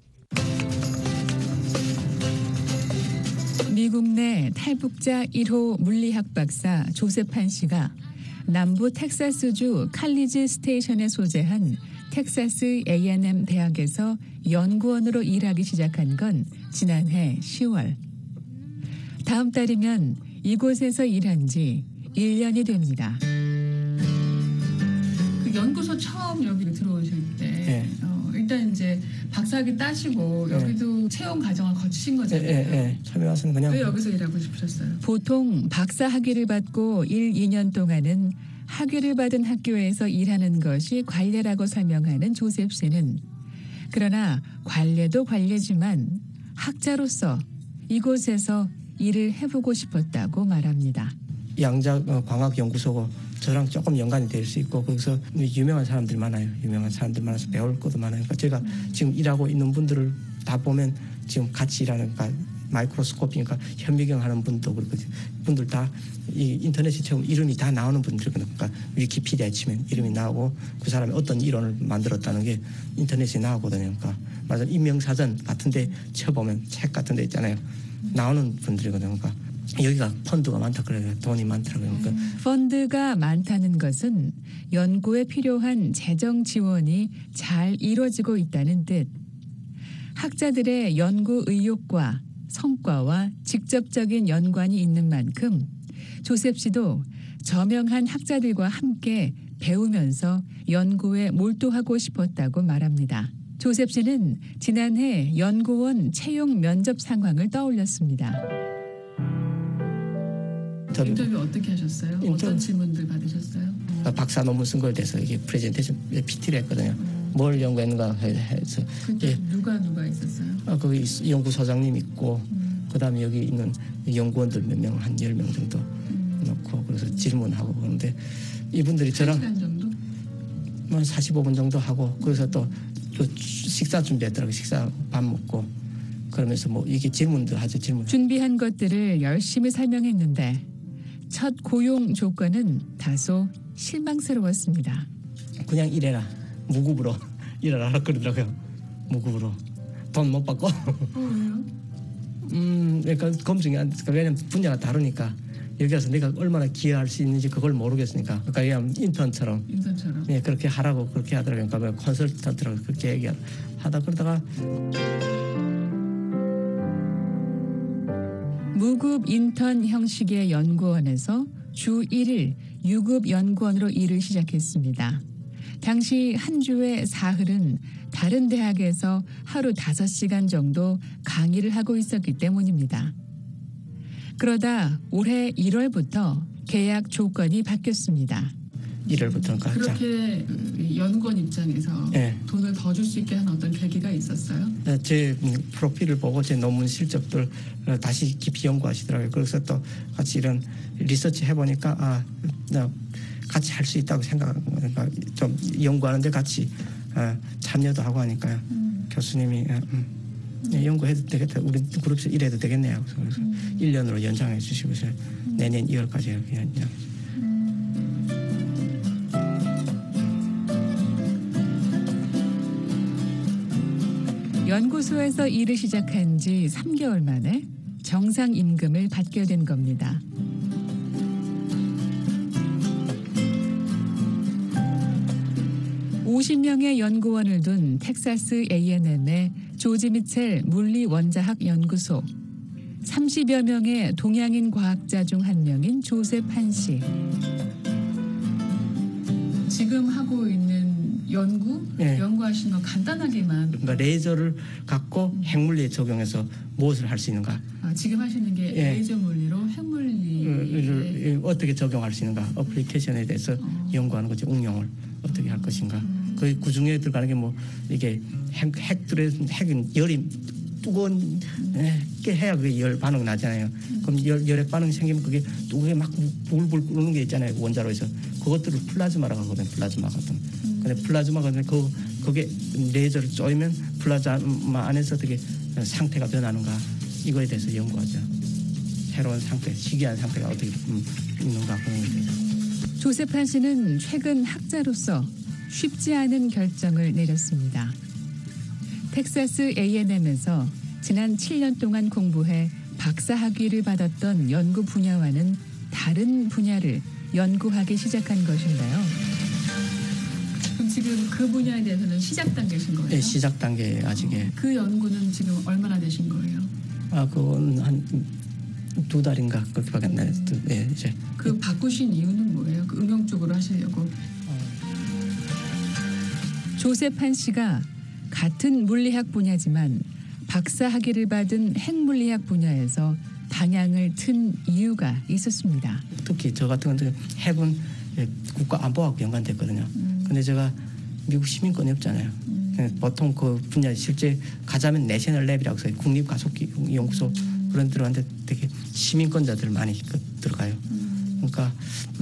미국 내 탈북자 1호 물리학 박사 조셉 한 씨가 남부 텍사스주 칼리지 스테이션에 소재한 텍사스 A&M 대학에서 연구원으로 일하기 시작한 건 지난해 10월. 다음 달이면 이곳에서 일한 지 1년이 됩니다. 그 연구소 처음 여기로 들어오실 때 일단 이제 박사학위 따시고 여기도 채용 과정을 거치신 거잖아요. 처음에 와서는 그냥 왜 여기서 일하고 싶으셨어요? 보통 박사 학위를 받고 1, 2년 동안은 학위를 받은 학교에서 일하는 것이 관례라고 설명하는 조셉 씨는 그러나 관례도 관례지만 학자로서 이곳에서 일을 해보고 싶었다고 말합니다. 양자 광학 연구소고 저랑 조금 연관이 될 수 있고 거기서 유명한 사람들 많아요. 유명한 사람들 많아서 배울 것도 많아요. 그러니까 제가 지금 일하고 있는 분들을 다 보면 지금 같이 일하는 그러니까 마이크로스코피니까 현미경하는 분도 그렇고 분들 다 이 인터넷에 처음 이름이 다 나오는 분들이거든요. 그러니까 위키피디아에 치면 이름이 나오고 그 사람이 어떤 이론을 만들었다는 게 인터넷에 나오거든요. 그러니까 맞아 인명사전 같은데 쳐보면 책 같은데 있잖아요. 나오는 분들이거든요. 그러니까 여기가 펀드가 많다 그래요. 돈이 많더라고요. 그러니까 펀드가 많다는 것은 연구에 필요한 재정 지원이 잘 이루어지고 있다는 뜻. 학자들의 연구 의욕과 성과와 직접적인 연관이 있는 만큼 조셉 씨도 저명한 학자들과 함께 배우면서 연구에 몰두하고 싶었다고 말합니다. 조셉 씨는 지난해 연구원 채용 면접 상황을 떠올렸습니다. 인터뷰 어떻게 하셨어요? 어떤 질문들 받으셨어요? 박사 논문 쓴 거에 대해서 이게 프레젠테이션 PT를 했거든요. 뭘 연구했는가 해서. 그때 누가 있었어요? 거기 연구소장님 있고 그다음에 여기 있는 연구원들 몇 명, 한 10명 정도 놓고 그래서 질문하고 그러는데 이분들이 저랑 1시간 정도? 45분 정도 하고 그래서 또 식사 준비했더라고요. 식사 밥 먹고 그러면서 뭐 이게 질문도 하죠. 질문. 준비한 것들을 열심히 설명했는데 첫 고용 조건은 다소 실망스러웠습니다. 그냥 일해라. 무급으로 일하라 그러더라고요. 무급으로. 돈 못 받고. 왜요? 그러니까 검증이 안 됐으니까 왜냐면 분야가 다르니까 여기 와서 내가 얼마나 기여할 수 있는지 그걸 모르겠으니까 그러니까 그냥 인턴처럼 예, 그렇게 하라고 그렇게 하더라고요. 그러니까 컨설턴트라고 그렇게 얘기하다 그러다가 무급 인턴 형식의 연구원에서 주 1일 유급 연구원으로 일을 시작했습니다. 당시 한 주에 사흘은 다른 대학에서 하루 5시간 정도 강의를 하고 있었기 때문입니다. 그러다 올해 1월부터 계약 조건이 바뀌었습니다. 1월부터는 그렇게 연구원 입장에서 돈을 더 줄 수 있게 한 어떤 계기가 있었어요? 제 프로필을 보고 제 논문 실적들 다시 깊이 연구하시더라고요. 그래서 또 같이 이런 리서치 해보니까 같이 할 수 있다고 생각하니까 좀 연구하는데 같이 참여도 하고 하니까요. 교수님이 연구해도 되겠다. 우리 그룹에서 일해도 되겠네요. 그래서 1년으로 연장해 주시고 내년 2월까지 이렇게 연장. 연구소에서 일을 시작한 지 3개월 만에 정상 임금을 받게 된 겁니다. (50명의) 연구원을 둔 텍사스 A&M의 조지 미첼 물리원자학 연구소. 30여 명의 동양인 과학자 중 한 명인 조셉 한 씨. 지금 하고 있는 연구하시는 거 간단하게만. 그러니까 레이저를 갖고 핵물리에 적용해서 무엇을 할 수 있는가? 지금 하시는 게 레이저 물리로 핵물리를 어떻게 적용할 수 있는가? 어플리케이션에 대해서 연구하는 거죠. 응용을 어떻게 할 것인가? 그 중에 들어가는 게 뭐 이게 핵은 열이 뜨겁게 해야 그게 열 반응 나잖아요. 그럼 열핵 반응이 생기면 그게 뜨겁게 막 불불 끓는 게 있잖아요. 원자로에서 그것들을 플라즈마라고 하거든요. 플라즈마 같은. 근데 플라즈마가 그게 레이저를 쏘이면 플라즈마 안에서 어떻게 상태가 변하는가 이거에 대해서 연구하죠. 새로운 상태, 희귀한 상태가 어떻게 있는가 그런 거에 대해서. 조세판 씨는 최근 학자로서 쉽지 않은 결정을 내렸습니다. 텍사스 A&M에서 지난 7년 동안 공부해 박사 학위를 받았던 연구 분야와는 다른 분야를 연구하기 시작한 것인데요. 그럼 지금 그 분야에 대해서는 시작 단계신 거예요? 네, 시작 단계 아직에. 그 연구는 지금 얼마나 되신 거예요? 그건 한 2달인가 그렇게밖에 안 나요. 네, 이제. 그 바꾸신 이유는 뭐예요? 그 응용 쪽으로 하시려고? 조세판 씨가 같은 물리학 분야지만 박사 학위를 받은 핵물리학 분야에서 방향을 튼 이유가 있었습니다. 특히 저 같은 경우는 핵은 국가 안보하고 연관됐거든요. 근데 제가 미국 시민권이 없잖아요. 보통 그 분야 실제 가자면 내셔널 랩이라고 해서 국립가속연구소 그런 들어가는데 되게 시민권자들 많이 들어가요. 그러니까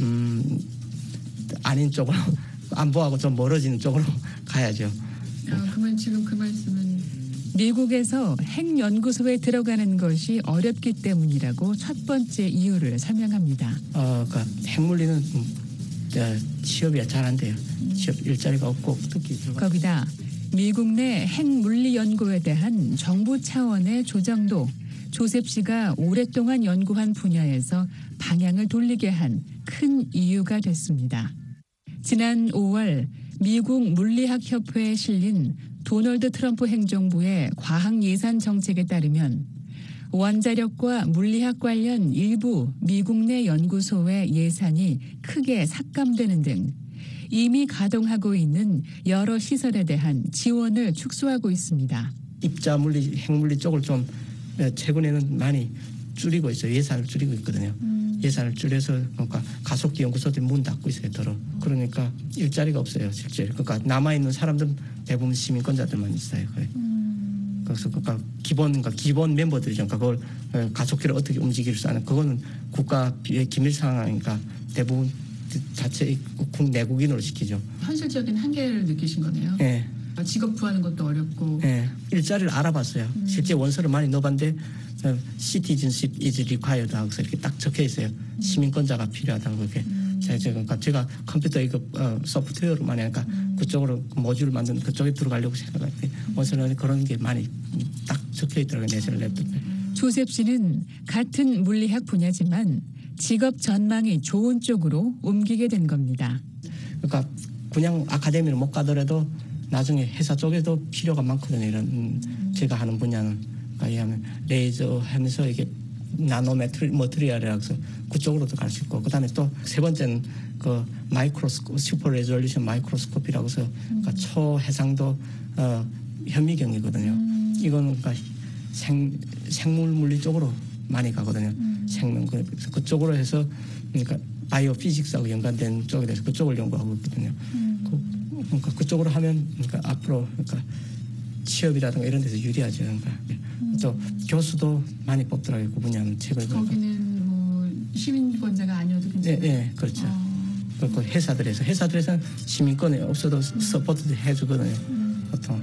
아닌 쪽으로 안보하고 좀 멀어지는 쪽으로 가야죠. 그러면 지금 그 말씀은 미국에서 핵연구소에 들어가는 것이 어렵기 때문이라고 첫 번째 이유를 설명합니다. 그러니까 핵물리는 취업이 잘 안 돼요. 취업 일자리가 없고 특히 거기다 미국 내 핵물리 연구에 대한 정부 차원의 조정도 조셉 씨가 오랫동안 연구한 분야에서 방향을 돌리게 한 큰 이유가 됐습니다. 지난 5월 미국 물리학협회에 실린 도널드 트럼프 행정부의 과학 예산 정책에 따르면 원자력과 물리학 관련 일부 미국 내 연구소의 예산이 크게 삭감되는 등 이미 가동하고 있는 여러 시설에 대한 지원을 축소하고 있습니다. 입자 물리, 핵물리 쪽을 좀 최근에는 많이 줄이고 있어요. 예산을 줄이고 있거든요. 예산을 줄여서 그러니까 가속기 연구소들이 문 닫고 있어요. 더러. 그러니까 일자리가 없어요. 실제. 그러니까 남아있는 사람들은 대부분 시민권자들만 있어요. 그래서 그러니까 기본 멤버들이죠. 그러니까 그걸 가속기를 어떻게 움직일 수 있는 그거는 국가 기밀 상황이니까 대부분 자체 내국인으로 시키죠. 현실적인 한계를 느끼신 거네요. 네. 직업 구하는 것도 어렵고. 네. 일자리를 알아봤어요. 실제 원서를 많이 넣어봤는데 citizenship is required 하고 이렇게 딱 적혀 있어요. 시민권자가 필요하다고 그렇게. 제가 컴퓨터 이거 소프트웨어로 많이 하니까 그쪽으로 모듈을 만드는 그쪽에 들어가려고 생각할 때 원서는 그런 게 많이 딱 적혀 있더라고요. 내셔널 랩. 조셉 씨는 같은 물리학 분야지만 직업 전망이 좋은 쪽으로 옮기게 된 겁니다. 그러니까 그냥 아카데미를 못 가더라도 나중에 회사 쪽에도 필요가 많거든요. 이런 제가 하는 분야는 그러니까 레이저 하면서 이게 나노 머티리얼이라고 해서 그쪽으로도 갈 수 있고 그다음에 또 세 번째는 그 마이크로스코프 슈퍼 레졸루션 마이크로스코피라고 해서 그러니까 초해상도 현미경이거든요. 이거는 그러니까 생물 물리 쪽으로 많이 가거든요. 생명 그래서 그쪽으로 해서 그러니까 바이오 피직스하고 연관된 쪽에 대해서 그쪽을 연구하고 있거든요. 그러니까 그쪽으로 하면 그러니까 앞으로 그러니까 취업이라든가 이런 데서 유리하죠. 그러니까 또 교수도 많이 뽑더라고요. 그 분야는 책을 거기는 뭐 시민권자가 아니어도 괜찮아요. 네, 그렇죠. 그리고 회사들에서는 시민권이 없어도 서포트 해주거든요. 보통.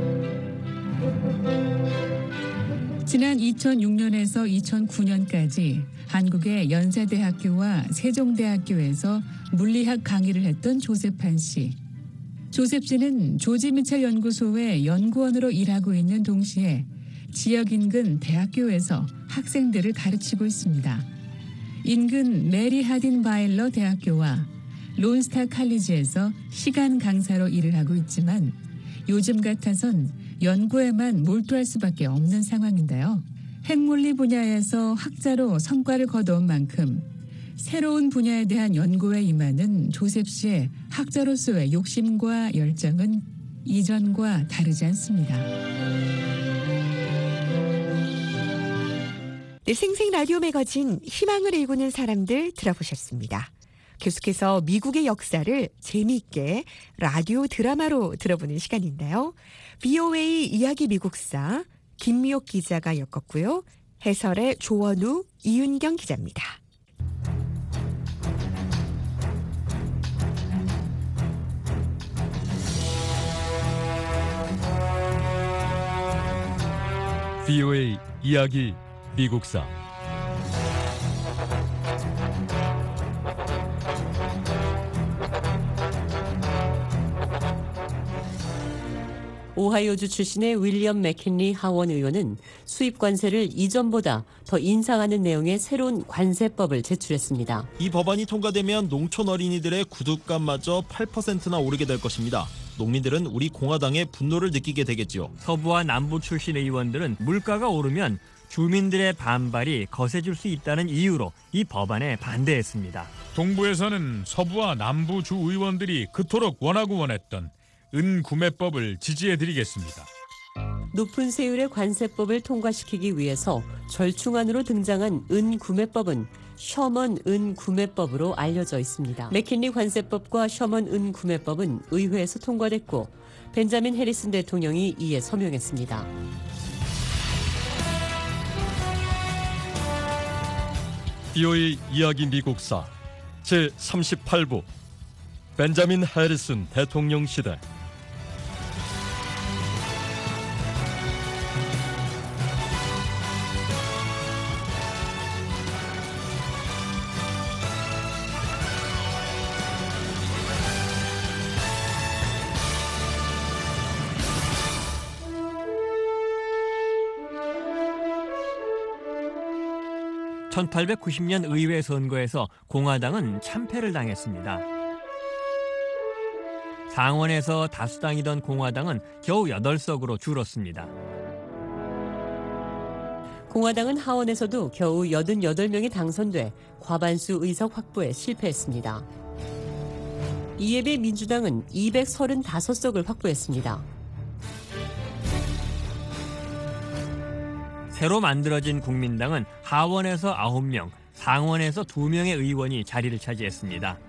지난 2006년에서 2009년까지 한국의 연세대학교와 세종대학교에서 물리학 강의를 했던 조세판 씨. 조셉 씨는 조지 미첼 연구소의 연구원으로 일하고 있는 동시에 지역 인근 대학교에서 학생들을 가르치고 있습니다. 인근 메리 하딘 바일러 대학교와 론스타 칼리지에서 시간 강사로 일을 하고 있지만 요즘 같아선 연구에만 몰두할 수밖에 없는 상황인데요. 핵물리 분야에서 학자로 성과를 거둬온 만큼 새로운 분야에 대한 연구에 임하는 조셉 씨의 학자로서의 욕심과 열정은 이전과 다르지 않습니다. 네, 생생 라디오 매거진 희망을 일구는 사람들 들어보셨습니다. 계속해서 미국의 역사를 재미있게 라디오 드라마로 들어보는 시간인데요. VOA 이야기 미국사 김미옥 기자가 엮었고요. 해설의 조원우, 이윤경 기자입니다. VOA 이야기 미국사 오하이오주 출신의 윌리엄 맥킨리 하원 의원은 수입 관세를 이전보다 더 인상하는 내용의 새로운 관세법을 제출했습니다. 이 법안이 통과되면 농촌 어린이들의 구두값마저 8%나 오르게 될 것입니다. 농민들은 우리 공화당의 분노를 느끼게 되겠지요. 서부와 남부 출신 의원들은 물가가 오르면 주민들의 반발이 거세질 수 있다는 이유로 이 법안에 반대했습니다. 동부에서는 서부와 남부 주 의원들이 그토록 원했던 은구매법을 지지해드리겠습니다. 높은 세율의 관세법을 통과시키기 위해서 절충안으로 등장한 은구매법은 셔먼 은구매법으로 알려져 있습니다. 맥킨리 관세법과 셔먼 은구매법은 의회에서 통과됐고 벤자민 해리슨 대통령이 이에 서명했습니다. BOA 이야기 미국사 제38부 벤자민 해리슨 대통령 시대. (1890년) 의회 선거에서 공화당은 참패를 당했습니다. 상원에서 다수당이던 공화당은 겨우 8석으로 줄었습니다. 공화당은 하원에서도 겨우 88명이 당선돼 과반수 의석 확보에 실패했습니다. 이에 비해 민주당은 235석을 확보했습니다. 새로 만들어진 국민당은 하원에서 9명, 상원에서 2명의 의원이 자리를 차지했습니다.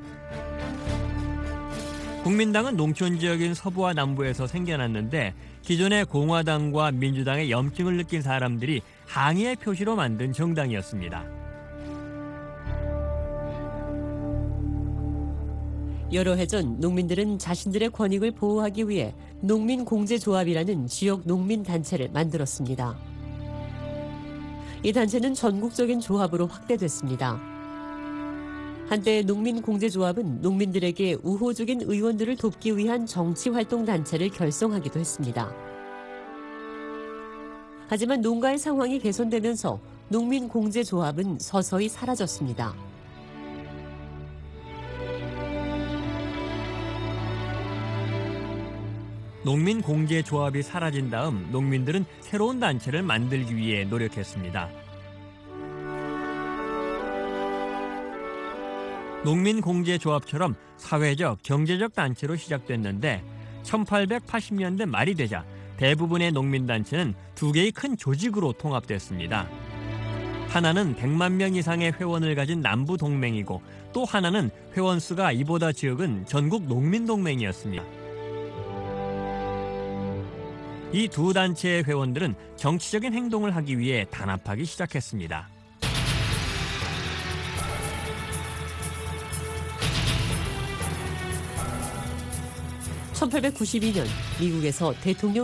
국민당은 농촌 지역인 서부와 남부에서 생겨났는데 기존의 공화당과 민주당의 염증을 느낀 사람들이 항의의 표시로 만든 정당이었습니다. 여러 해 전 농민들은 자신들의 권익을 보호하기 위해 농민공제조합이라는 지역 농민단체를 만들었습니다. 이 단체는 전국적인 조합으로 확대됐습니다. 한때 농민공제조합은 농민들에게 우호적인 의원들을 돕기 위한 정치활동단체를 결성하기도 했습니다. 하지만 농가의 상황이 개선되면서 농민공제조합은 서서히 사라졌습니다. 농민공제조합이 사라진 다음 농민들은 새로운 단체를 만들기 위해 노력했습니다. 농민공제조합처럼 사회적, 경제적 단체로 시작됐는데 1880년대 말이 되자 대부분의 농민단체는 2개의 큰 조직으로 통합됐습니다. 하나는 100만 명 이상의 회원을 가진 남부동맹이고 또 하나는 회원수가 이보다 적은 전국 농민동맹이었습니다. 이 두 단체의 회원들은 정치적인 행동을 하기 위해 단합하기 시작했습니다. (1892년) 미국에서 대통령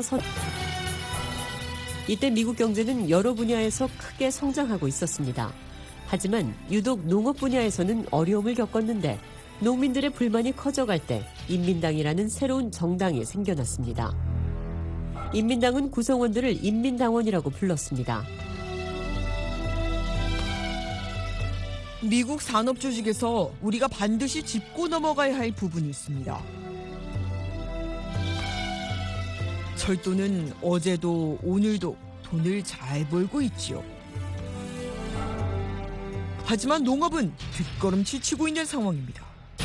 이때 미국 경제는 여러 분야에서 크게 성장하고 있었습니다. 하지만 유독 농업 분야에서는 어려움을 겪었는데 농민들의 불만이 커져갈 때 인민당이라는 새로운 정당이 생겨났습니다. 인민당은 구성원들을 인민당원이라고 불렀습니다. 미국 산업 조직에서 우리가 반드시 짚고 넘어가야 할 부분이 있습니다. 철도는 어제도 오늘도 돈을 잘 벌고 있지요. 하지만 농업은 뒷걸음질 치고 있는 상황입니다.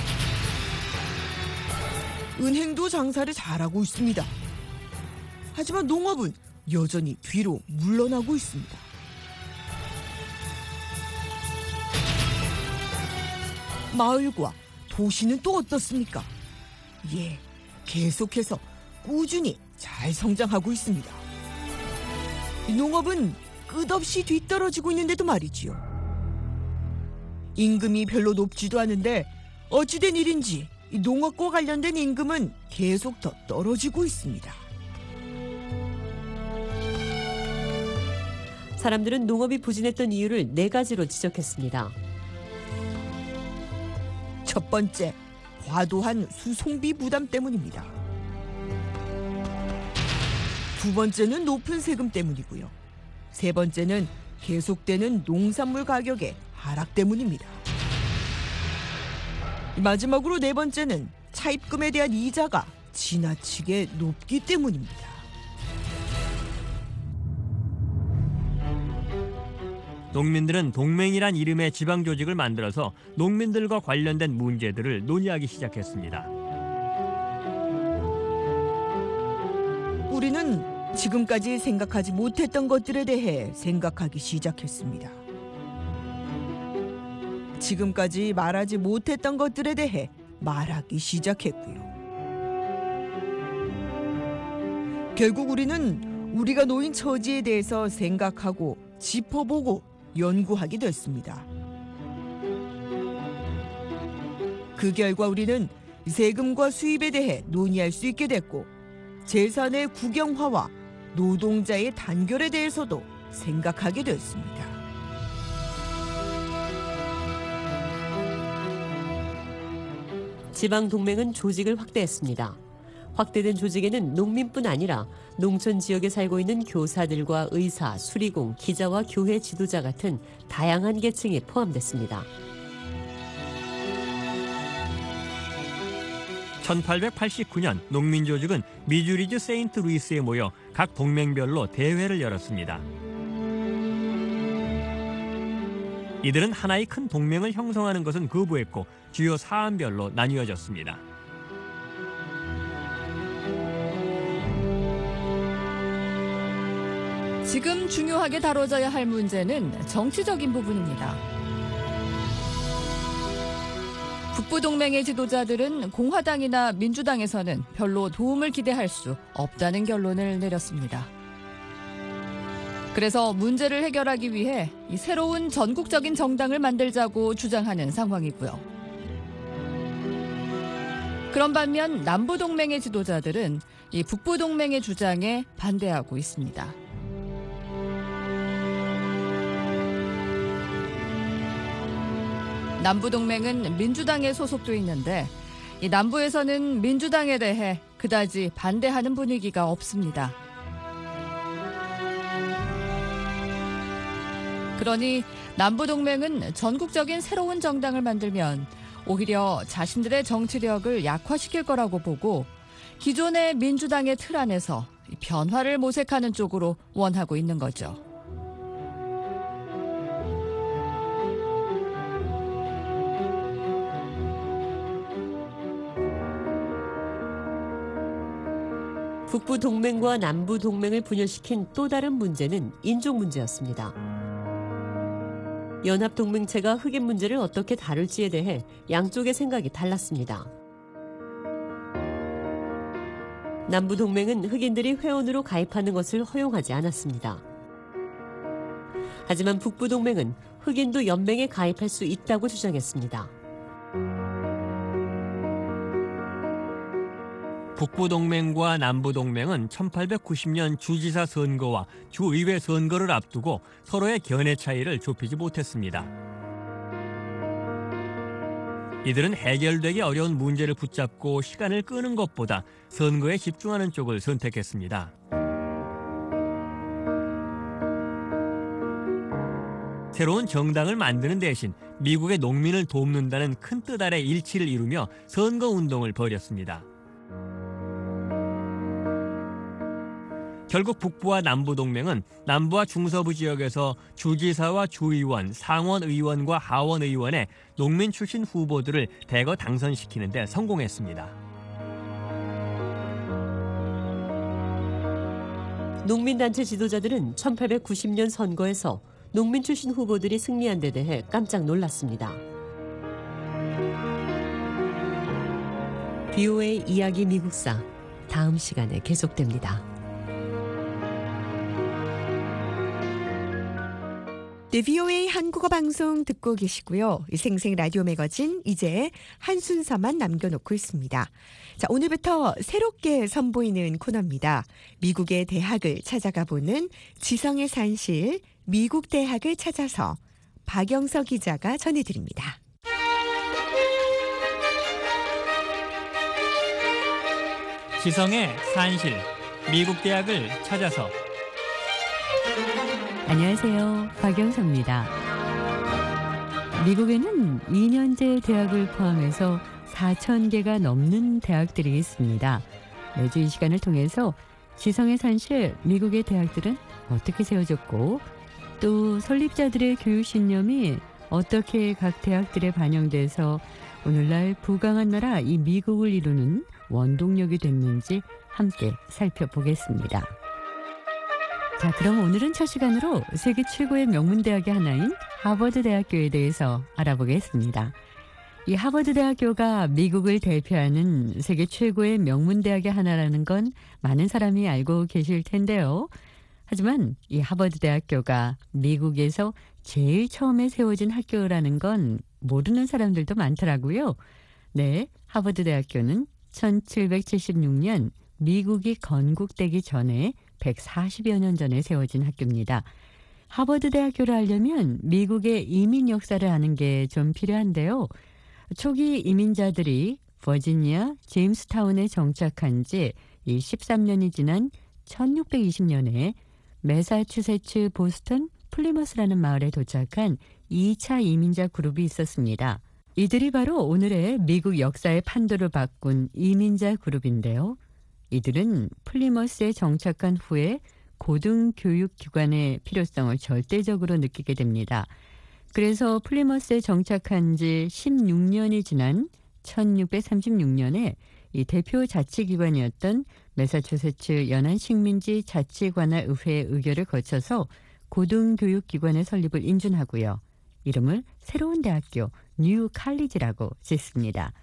은행도 장사를 잘하고 있습니다. 하지만 농업은 여전히 뒤로 물러나고 있습니다. 마을과 도시는 또 어떻습니까? 예, 계속해서 꾸준히 잘 성장하고 있습니다. 농업은 끝없이 뒤떨어지고 있는데도 말이지요. 임금이 별로 높지도 않은데 어찌된 일인지 농업과 관련된 임금은 계속 더 떨어지고 있습니다. 사람들은 농업이 부진했던 이유를 4가지로 지적했습니다. 첫 번째, 과도한 수송비 부담 때문입니다. 두 번째는 높은 세금 때문이고요. 세 번째는 계속되는 농산물 가격의 하락 때문입니다. 마지막으로 네 번째는 차입금에 대한 이자가 지나치게 높기 때문입니다. 농민들은 동맹이란 이름의 지방 조직을 만들어서 농민들과 관련된 문제들을 논의하기 시작했습니다. 우리는 지금까지 생각하지 못했던 것들에 대해 생각하기 시작했습니다. 지금까지 말하지 못했던 것들에 대해 말하기 시작했고요. 결국 우리는 우리가 놓인 처지에 대해서 생각하고 짚어보고 연구하게 됐습니다. 그 결과 우리는 세금과 수입에 대해 논의할 수 있게 됐고 재산의 국영화와 노동자의 단결에 대해서도 생각하게 됐습니다. 지방 동맹은 조직을 확대했습니다. 확대된 조직에는 농민뿐 아니라 농촌 지역에 살고 있는 교사들과 의사, 수리공, 기자와 교회 지도자 같은 다양한 계층이 포함됐습니다. 1889년 농민조직은 미주리주 세인트루이스에 모여 각 동맹별로 대회를 열었습니다. 이들은 하나의 큰 동맹을 형성하는 것은 거부했고 주요 사안별로 나뉘어졌습니다. 지금 중요하게 다뤄져야 할 문제는 정치적인 부분입니다. 북부동맹의 지도자들은 공화당이나 민주당에서는 별로 도움을 기대할 수 없다는 결론을 내렸습니다. 그래서 문제를 해결하기 위해 이 새로운 전국적인 정당을 만들자고 주장하는 상황이고요. 그런 반면 남부동맹의 지도자들은 이 북부동맹의 주장에 반대하고 있습니다. 남부동맹은 민주당에 소속돼 있는데 이 남부에서는 민주당에 대해 그다지 반대하는 분위기가 없습니다. 그러니 남부동맹은 전국적인 새로운 정당을 만들면 오히려 자신들의 정치력을 약화시킬 거라고 보고 기존의 민주당의 틀 안에서 변화를 모색하는 쪽으로 원하고 있는 거죠. 북부 동맹과 남부 동맹을 분열시킨 또 다른 문제는 인종 문제였습니다. 연합 동맹체가 흑인 문제를 어떻게 다룰지에 대해 양쪽의 생각이 달랐습니다. 남부 동맹은 흑인들이 회원으로 가입하는 것을 허용하지 않았습니다. 하지만 북부 동맹은 흑인도 연맹에 가입할 수 있다고 주장했습니다. 북부동맹과 남부동맹은 1890년 주지사 선거와 주의회 선거를 앞두고 서로의 견해 차이를 좁히지 못했습니다. 이들은 해결되기 어려운 문제를 붙잡고 시간을 끄는 것보다 선거에 집중하는 쪽을 선택했습니다. 새로운 정당을 만드는 대신 미국의 농민을 돕는다는 큰 뜻 아래 일치를 이루며 선거운동을 벌였습니다. 결국 북부와 남부 동맹은 남부와 중서부 지역에서 주지사와 주의원, 상원의원과 하원의원의 농민 출신 후보들을 대거 당선시키는 데 성공했습니다. 농민단체 지도자들은 1890년 선거에서 농민 출신 후보들이 승리한 데 대해 깜짝 놀랐습니다. BOA 이야기 미국사 다음 시간에 계속됩니다. 네, VOA 한국어 방송 듣고 계시고요. 생생 라디오 매거진 이제 한 순서만 남겨놓고 있습니다. 자, 오늘부터 새롭게 선보이는 코너입니다. 미국의 대학을 찾아가 보는 지성의 산실 미국 대학을 찾아서 박영서 기자가 전해드립니다. 지성의 산실 미국 대학을 찾아서. 안녕하세요. 박영서입니다. 미국에는 2년제 대학을 포함해서 4,000개가 넘는 대학들이 있습니다. 매주 이 시간을 통해서 지성의 산실 미국의 대학들은 어떻게 세워졌고 또 설립자들의 교육 신념이 어떻게 각 대학들에 반영돼서 오늘날 부강한 나라 이 미국을 이루는 원동력이 됐는지 함께 살펴보겠습니다. 자, 그럼 오늘은 첫 시간으로 세계 최고의 명문대학의 하나인 하버드 대학교에 대해서 알아보겠습니다. 이 하버드 대학교가 미국을 대표하는 세계 최고의 명문대학의 하나라는 건 많은 사람이 알고 계실 텐데요. 하지만 이 하버드 대학교가 미국에서 제일 처음에 세워진 학교라는 건 모르는 사람들도 많더라고요. 네, 하버드 대학교는 1776년 미국이 건국되기 전에 140여 년 전에 세워진 학교입니다. 하버드 대학교를 알려면 미국의 이민 역사를 아는 게 좀 필요한데요. 초기 이민자들이 버지니아 제임스타운에 정착한 지 13년이 지난 1620년에 매사추세츠 보스턴 플리머스라는 마을에 도착한 2차 이민자 그룹이 있었습니다. 이들이 바로 오늘의 미국 역사의 판도를 바꾼 이민자 그룹인데요. 이들은 플리머스에 정착한 후에 고등교육기관의 필요성을 절대적으로 느끼게 됩니다. 그래서 플리머스에 정착한 지 16년이 지난 1636년에 이 대표 자치기관이었던 매사추세츠 연안식민지 자치관할 의회의 의결을 거쳐서 고등교육기관의 설립을 인준하고요. 이름을 새로운 대학교 뉴 칼리지라고 짓습니다.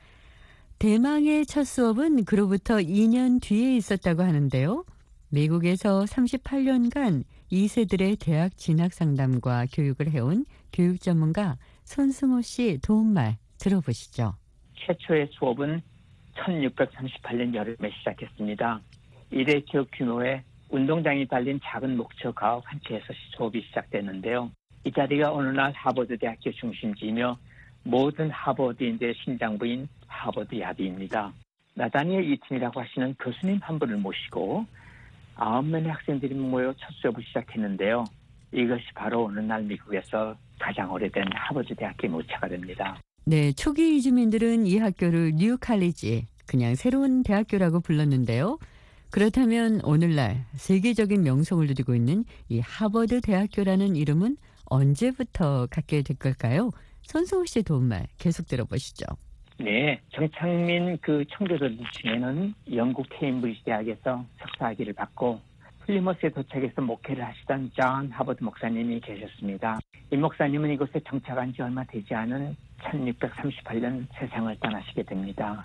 대망의 첫 수업은 그로부터 2년 뒤에 있었다고 하는데요. 미국에서 38년간 2세들의 대학 진학 상담과 교육을 해온 교육 전문가 손승호 씨 도움말 들어보시죠. 최초의 수업은 1638년 여름에 시작했습니다. 1회 기업 규모의 운동장이 달린 작은 목초 가옥 한 채에서 수업이 시작됐는데요. 이 자리가 어느 날 하버드 대학교 중심지이며 모든 하버드인들의 심장부인 하버드 야비입니다. 나다니엘 이튼이라고 하시는 교수님 한 분을 모시고 9명의 학생들이 모여 첫 수업을 시작했는데요. 이것이 바로 어느 날 미국에서 가장 오래된 하버드 대학교의 모체가 됩니다. 네, 초기 이주민들은 이 학교를 뉴 칼리지, 그냥 새로운 대학교라고 불렀는데요. 그렇다면 오늘날 세계적인 명성을 누리고 있는 이 하버드 대학교라는 이름은 언제부터 갖게 될 걸까요? 손승우 씨 도움말 계속 들어보시죠. 네, 정창민 청교도들 중에는 영국 케임브리지 대학에서 석사학위를 받고 플리머스에 도착해서 목회를 하시던 존 하버드 목사님이 계셨습니다. 이 목사님은 이곳에 정착한 지 얼마 되지 않은 1638년 세상을 떠나시게 됩니다.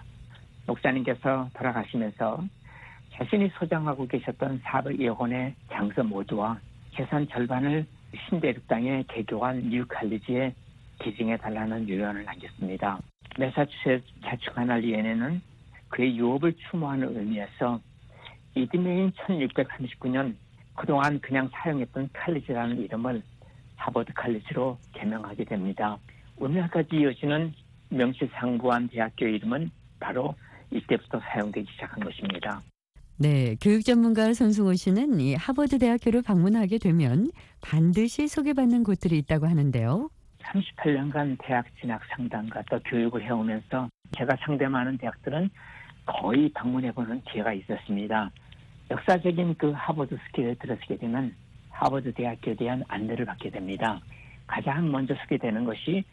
목사님께서 돌아가시면서 자신이 소장하고 계셨던 400여 권의 장서 모두와 재산 절반을 신대륙 땅에 개교한 뉴 칼리지에 기증해달라는 유언을 남겼습니다. 매사추세츠 자치관할위원회는 그의 유업을 추모하는 의미에서 이듬해인 1639년 그동안 그냥 사용했던 칼리지라는 이름을 하버드 칼리지로 개명하게 됩니다. 오늘까지 이어지는 명실상부한 대학교 이름은 바로 이때부터 사용되기 시작한 것입니다. 네, 교육 전문가 손승호 씨는 이 하버드 대학교를 방문하게 되면 반드시 소개받는 곳들이 있다고 하는데요. 38년간 대학 진학 상담과 또 교육을 해오면서 제가 상담하는 대학들은 거의 방문해보는 기회가 있었습니다. 역사적인 하버드 스킬에 들어서게 되면 하버드 대학교에 대한 안내를 받게 됩니다. 가장 먼저 소개되는 것이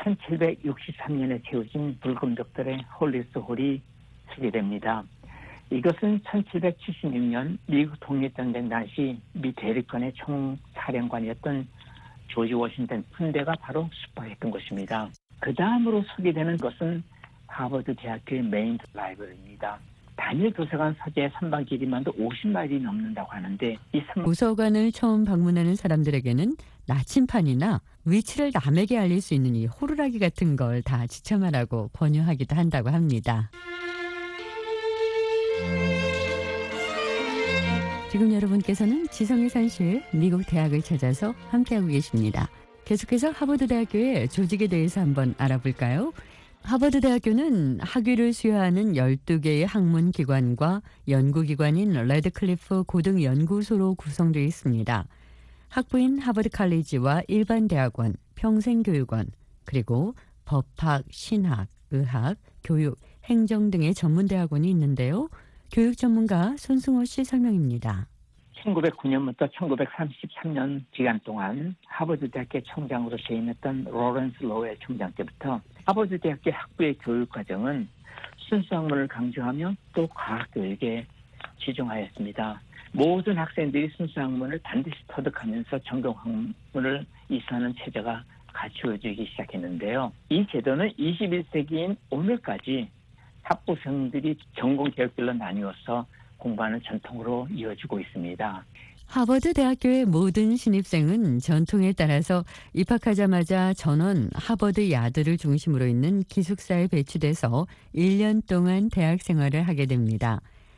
1763년에 세워진 붉은 벽돌의 홀리스 홀이 소개됩니다. 이것은 1776년 미국 독립전쟁 당시 미 대륙권의 총사령관이었던 조지 워싱턴 군대가 바로 숙박했던 곳입니다. 그 다음으로 소개되는 것은 하버드 대학교의 메인 라이브러리입니다. 단일 도서관 서재 선반 길이만도 50마일이 넘는다고 하는데 도서관을 처음 방문하는 사람들에게는 나침판이나 위치를 남에게 알릴 수 있는 이 호루라기 같은 걸 다 지참하라고 권유하기도 한다고 합니다. 지금 여러분께서는 지성의 산실 미국 대학을 찾아서 함께하고 계십니다. 계속해서 하버드 대학교의 조직에 대해서 한번 알아볼까요? 하버드 대학교는 학위를 수여하는 12개의 학문기관과 연구기관인 레드클리프 고등연구소로 구성되어 있습니다. 학부인 하버드 칼리지와 일반 대학원, 평생교육원, 그리고 법학, 신학, 의학, 교육, 행정 등의 전문대학원이 있는데요. 교육 전문가 손승호 씨 설명입니다. 1909년부터 1933년 기간 동안 하버드 대학교 총장으로 재임했던 로렌스 로웰 총장 때부터 하버드 대학교 학부의 교육 과정은 순수 학문을 강조하며 또 과학 교육에 치중하였습니다. 모든 학생들이 순수 학문을 반드시 터득하면서 전공 학문을 이수하는 체제가 갖추어지기 시작했는데요. 이 제도는 21세기인 오늘까지 학부생들이 전공 계열별로 나뉘어서 공부하는 전통으로 이어지고 있습니다. 하버드 대학교의 모든 신입생은 전통에 따라서 입학하자마자 전원 하버드 야드를 중심으로 있는 기숙사에 배치돼서 1년 동안 대학 생활을 하게 됩니다.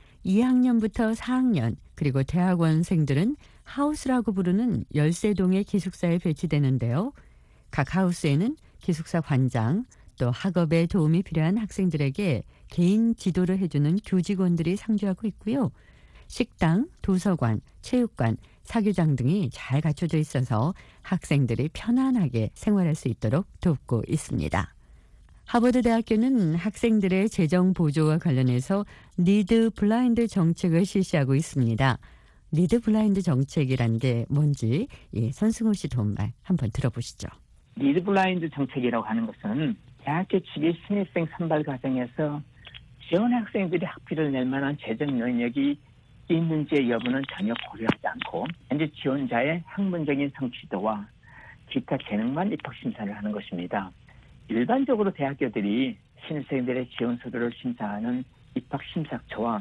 2학년부터 4학년 그리고 대학원생들은 하우스라고 부르는 열세동의 기숙사에 배치되는데요. 각 하우스에는 기숙사 관장, 또 학업에 도움이 필요한 학생들에게 개인 지도를 해주는 교직원들이 상주하고 있고요. 식당, 도서관, 체육관, 사교장 등이 잘 갖춰져 있어서 학생들이 편안하게 생활할 수 있도록 돕고 있습니다. 하버드 대학교는 학생들의 재정 보조와 관련해서 리드 블라인드 정책을 실시하고 있습니다. 리드 블라인드 정책이란 게 뭔지 손승호 씨 도움말 한번 들어보시죠. 리드 블라인드 정책이라고 하는 것은 대학교 측의 신입생 선발 과정에서 지원 학생들이 학비를 낼 만한 재정 능력이 있는지의 여부는 전혀 고려하지 않고 현재 지원자의 학문적인 성취도와 기타 재능만 입학 심사를 하는 것입니다. 일반적으로 대학교들이 신입생들의 지원 서류를 심사하는 입학 심사처와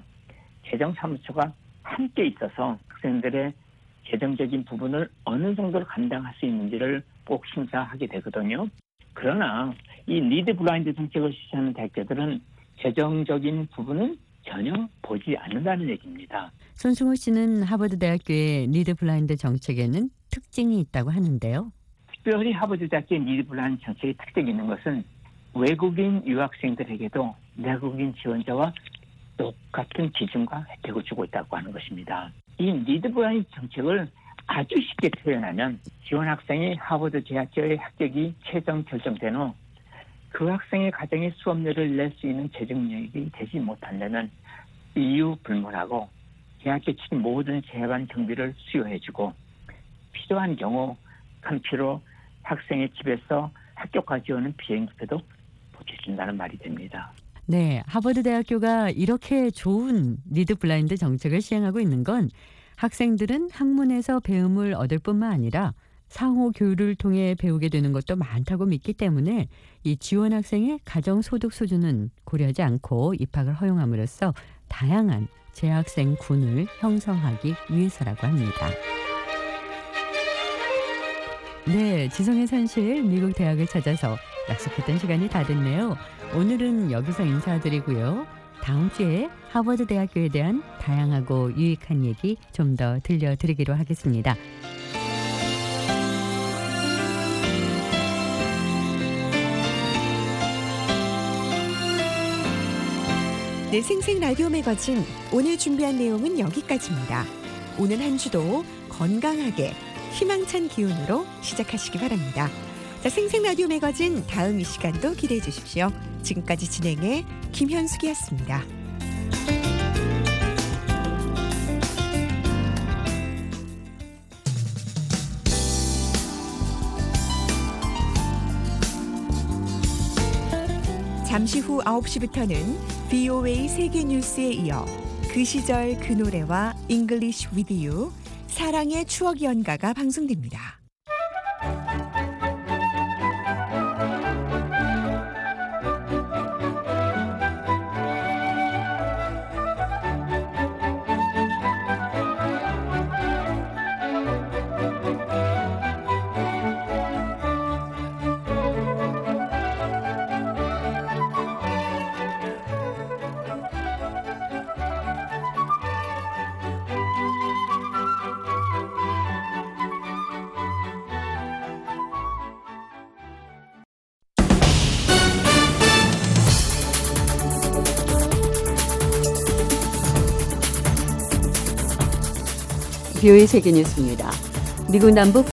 재정사무처가 함께 있어서 학생들의 재정적인 부분을 어느 정도로 감당할 수 있는지를 꼭 심사하게 되거든요. 그러나 이 리드 블라인드 정책을 실시하는 대학교들은 재정적인 부분은 전혀 보지 않는다는 얘기입니다. 손승호 씨는 하버드 대학교의 리드 블라인드 정책에는 특징이 있다고 하는데요. 특별히 하버드 대학교의 리드 블라인드 정책의 특징이 있는 것은 외국인 유학생들에게도 내국인 지원자와 똑같은 기준과 혜택을 주고 있다고 하는 것입니다. 이 리드 블라인드 정책을 아주 쉽게 표현하면 지원 학생이 하버드 대학교의 합격이 최종 결정된 후 그 학생의 가정의 수업료를 낼 수 있는 재정력이 되지 못한다면 이유 불문하고 대학교 측 모든 재반 경비를 수여해주고 필요한 경우 큰 피로 학생의 집에서 학교까지 오는 비행기표도 보태준다는 말이 됩니다. 네, 하버드 대학교가 이렇게 좋은 리드 블라인드 정책을 시행하고 있는 건 학생들은 학문에서 배움을 얻을 뿐만 아니라 상호 교류를 통해 배우게 되는 것도 많다고 믿기 때문에 이 지원 학생의 가정 소득 수준은 고려하지 않고 입학을 허용함으로써 다양한 재학생 군을 형성하기 위해서라고 합니다. 네, 지성의 산실 미국 대학을 찾아서 약속했던 시간이 다 됐네요. 오늘은 여기서 인사드리고요. 다음 주에 하버드 대학교에 대한 다양하고 유익한 얘기 좀 더 들려드리기로 하겠습니다. 네, 생생 라디오 매거진 오늘 준비한 내용은 여기까지입니다. 오늘 한 주도 건강하게 희망찬 기운으로 시작하시기 바랍니다. 자, 생생 라디오 매거진 다음 이 시간도 기대해 주십시오. 지금까지 진행의 김현숙이었습니다. 잠시 후 9시부터는 VOA 세계 뉴스에 이어 그 시절 그 노래와 English with you 사랑의 추억 연가가 방송됩니다. BOA 세계뉴스입니다. 미국 남부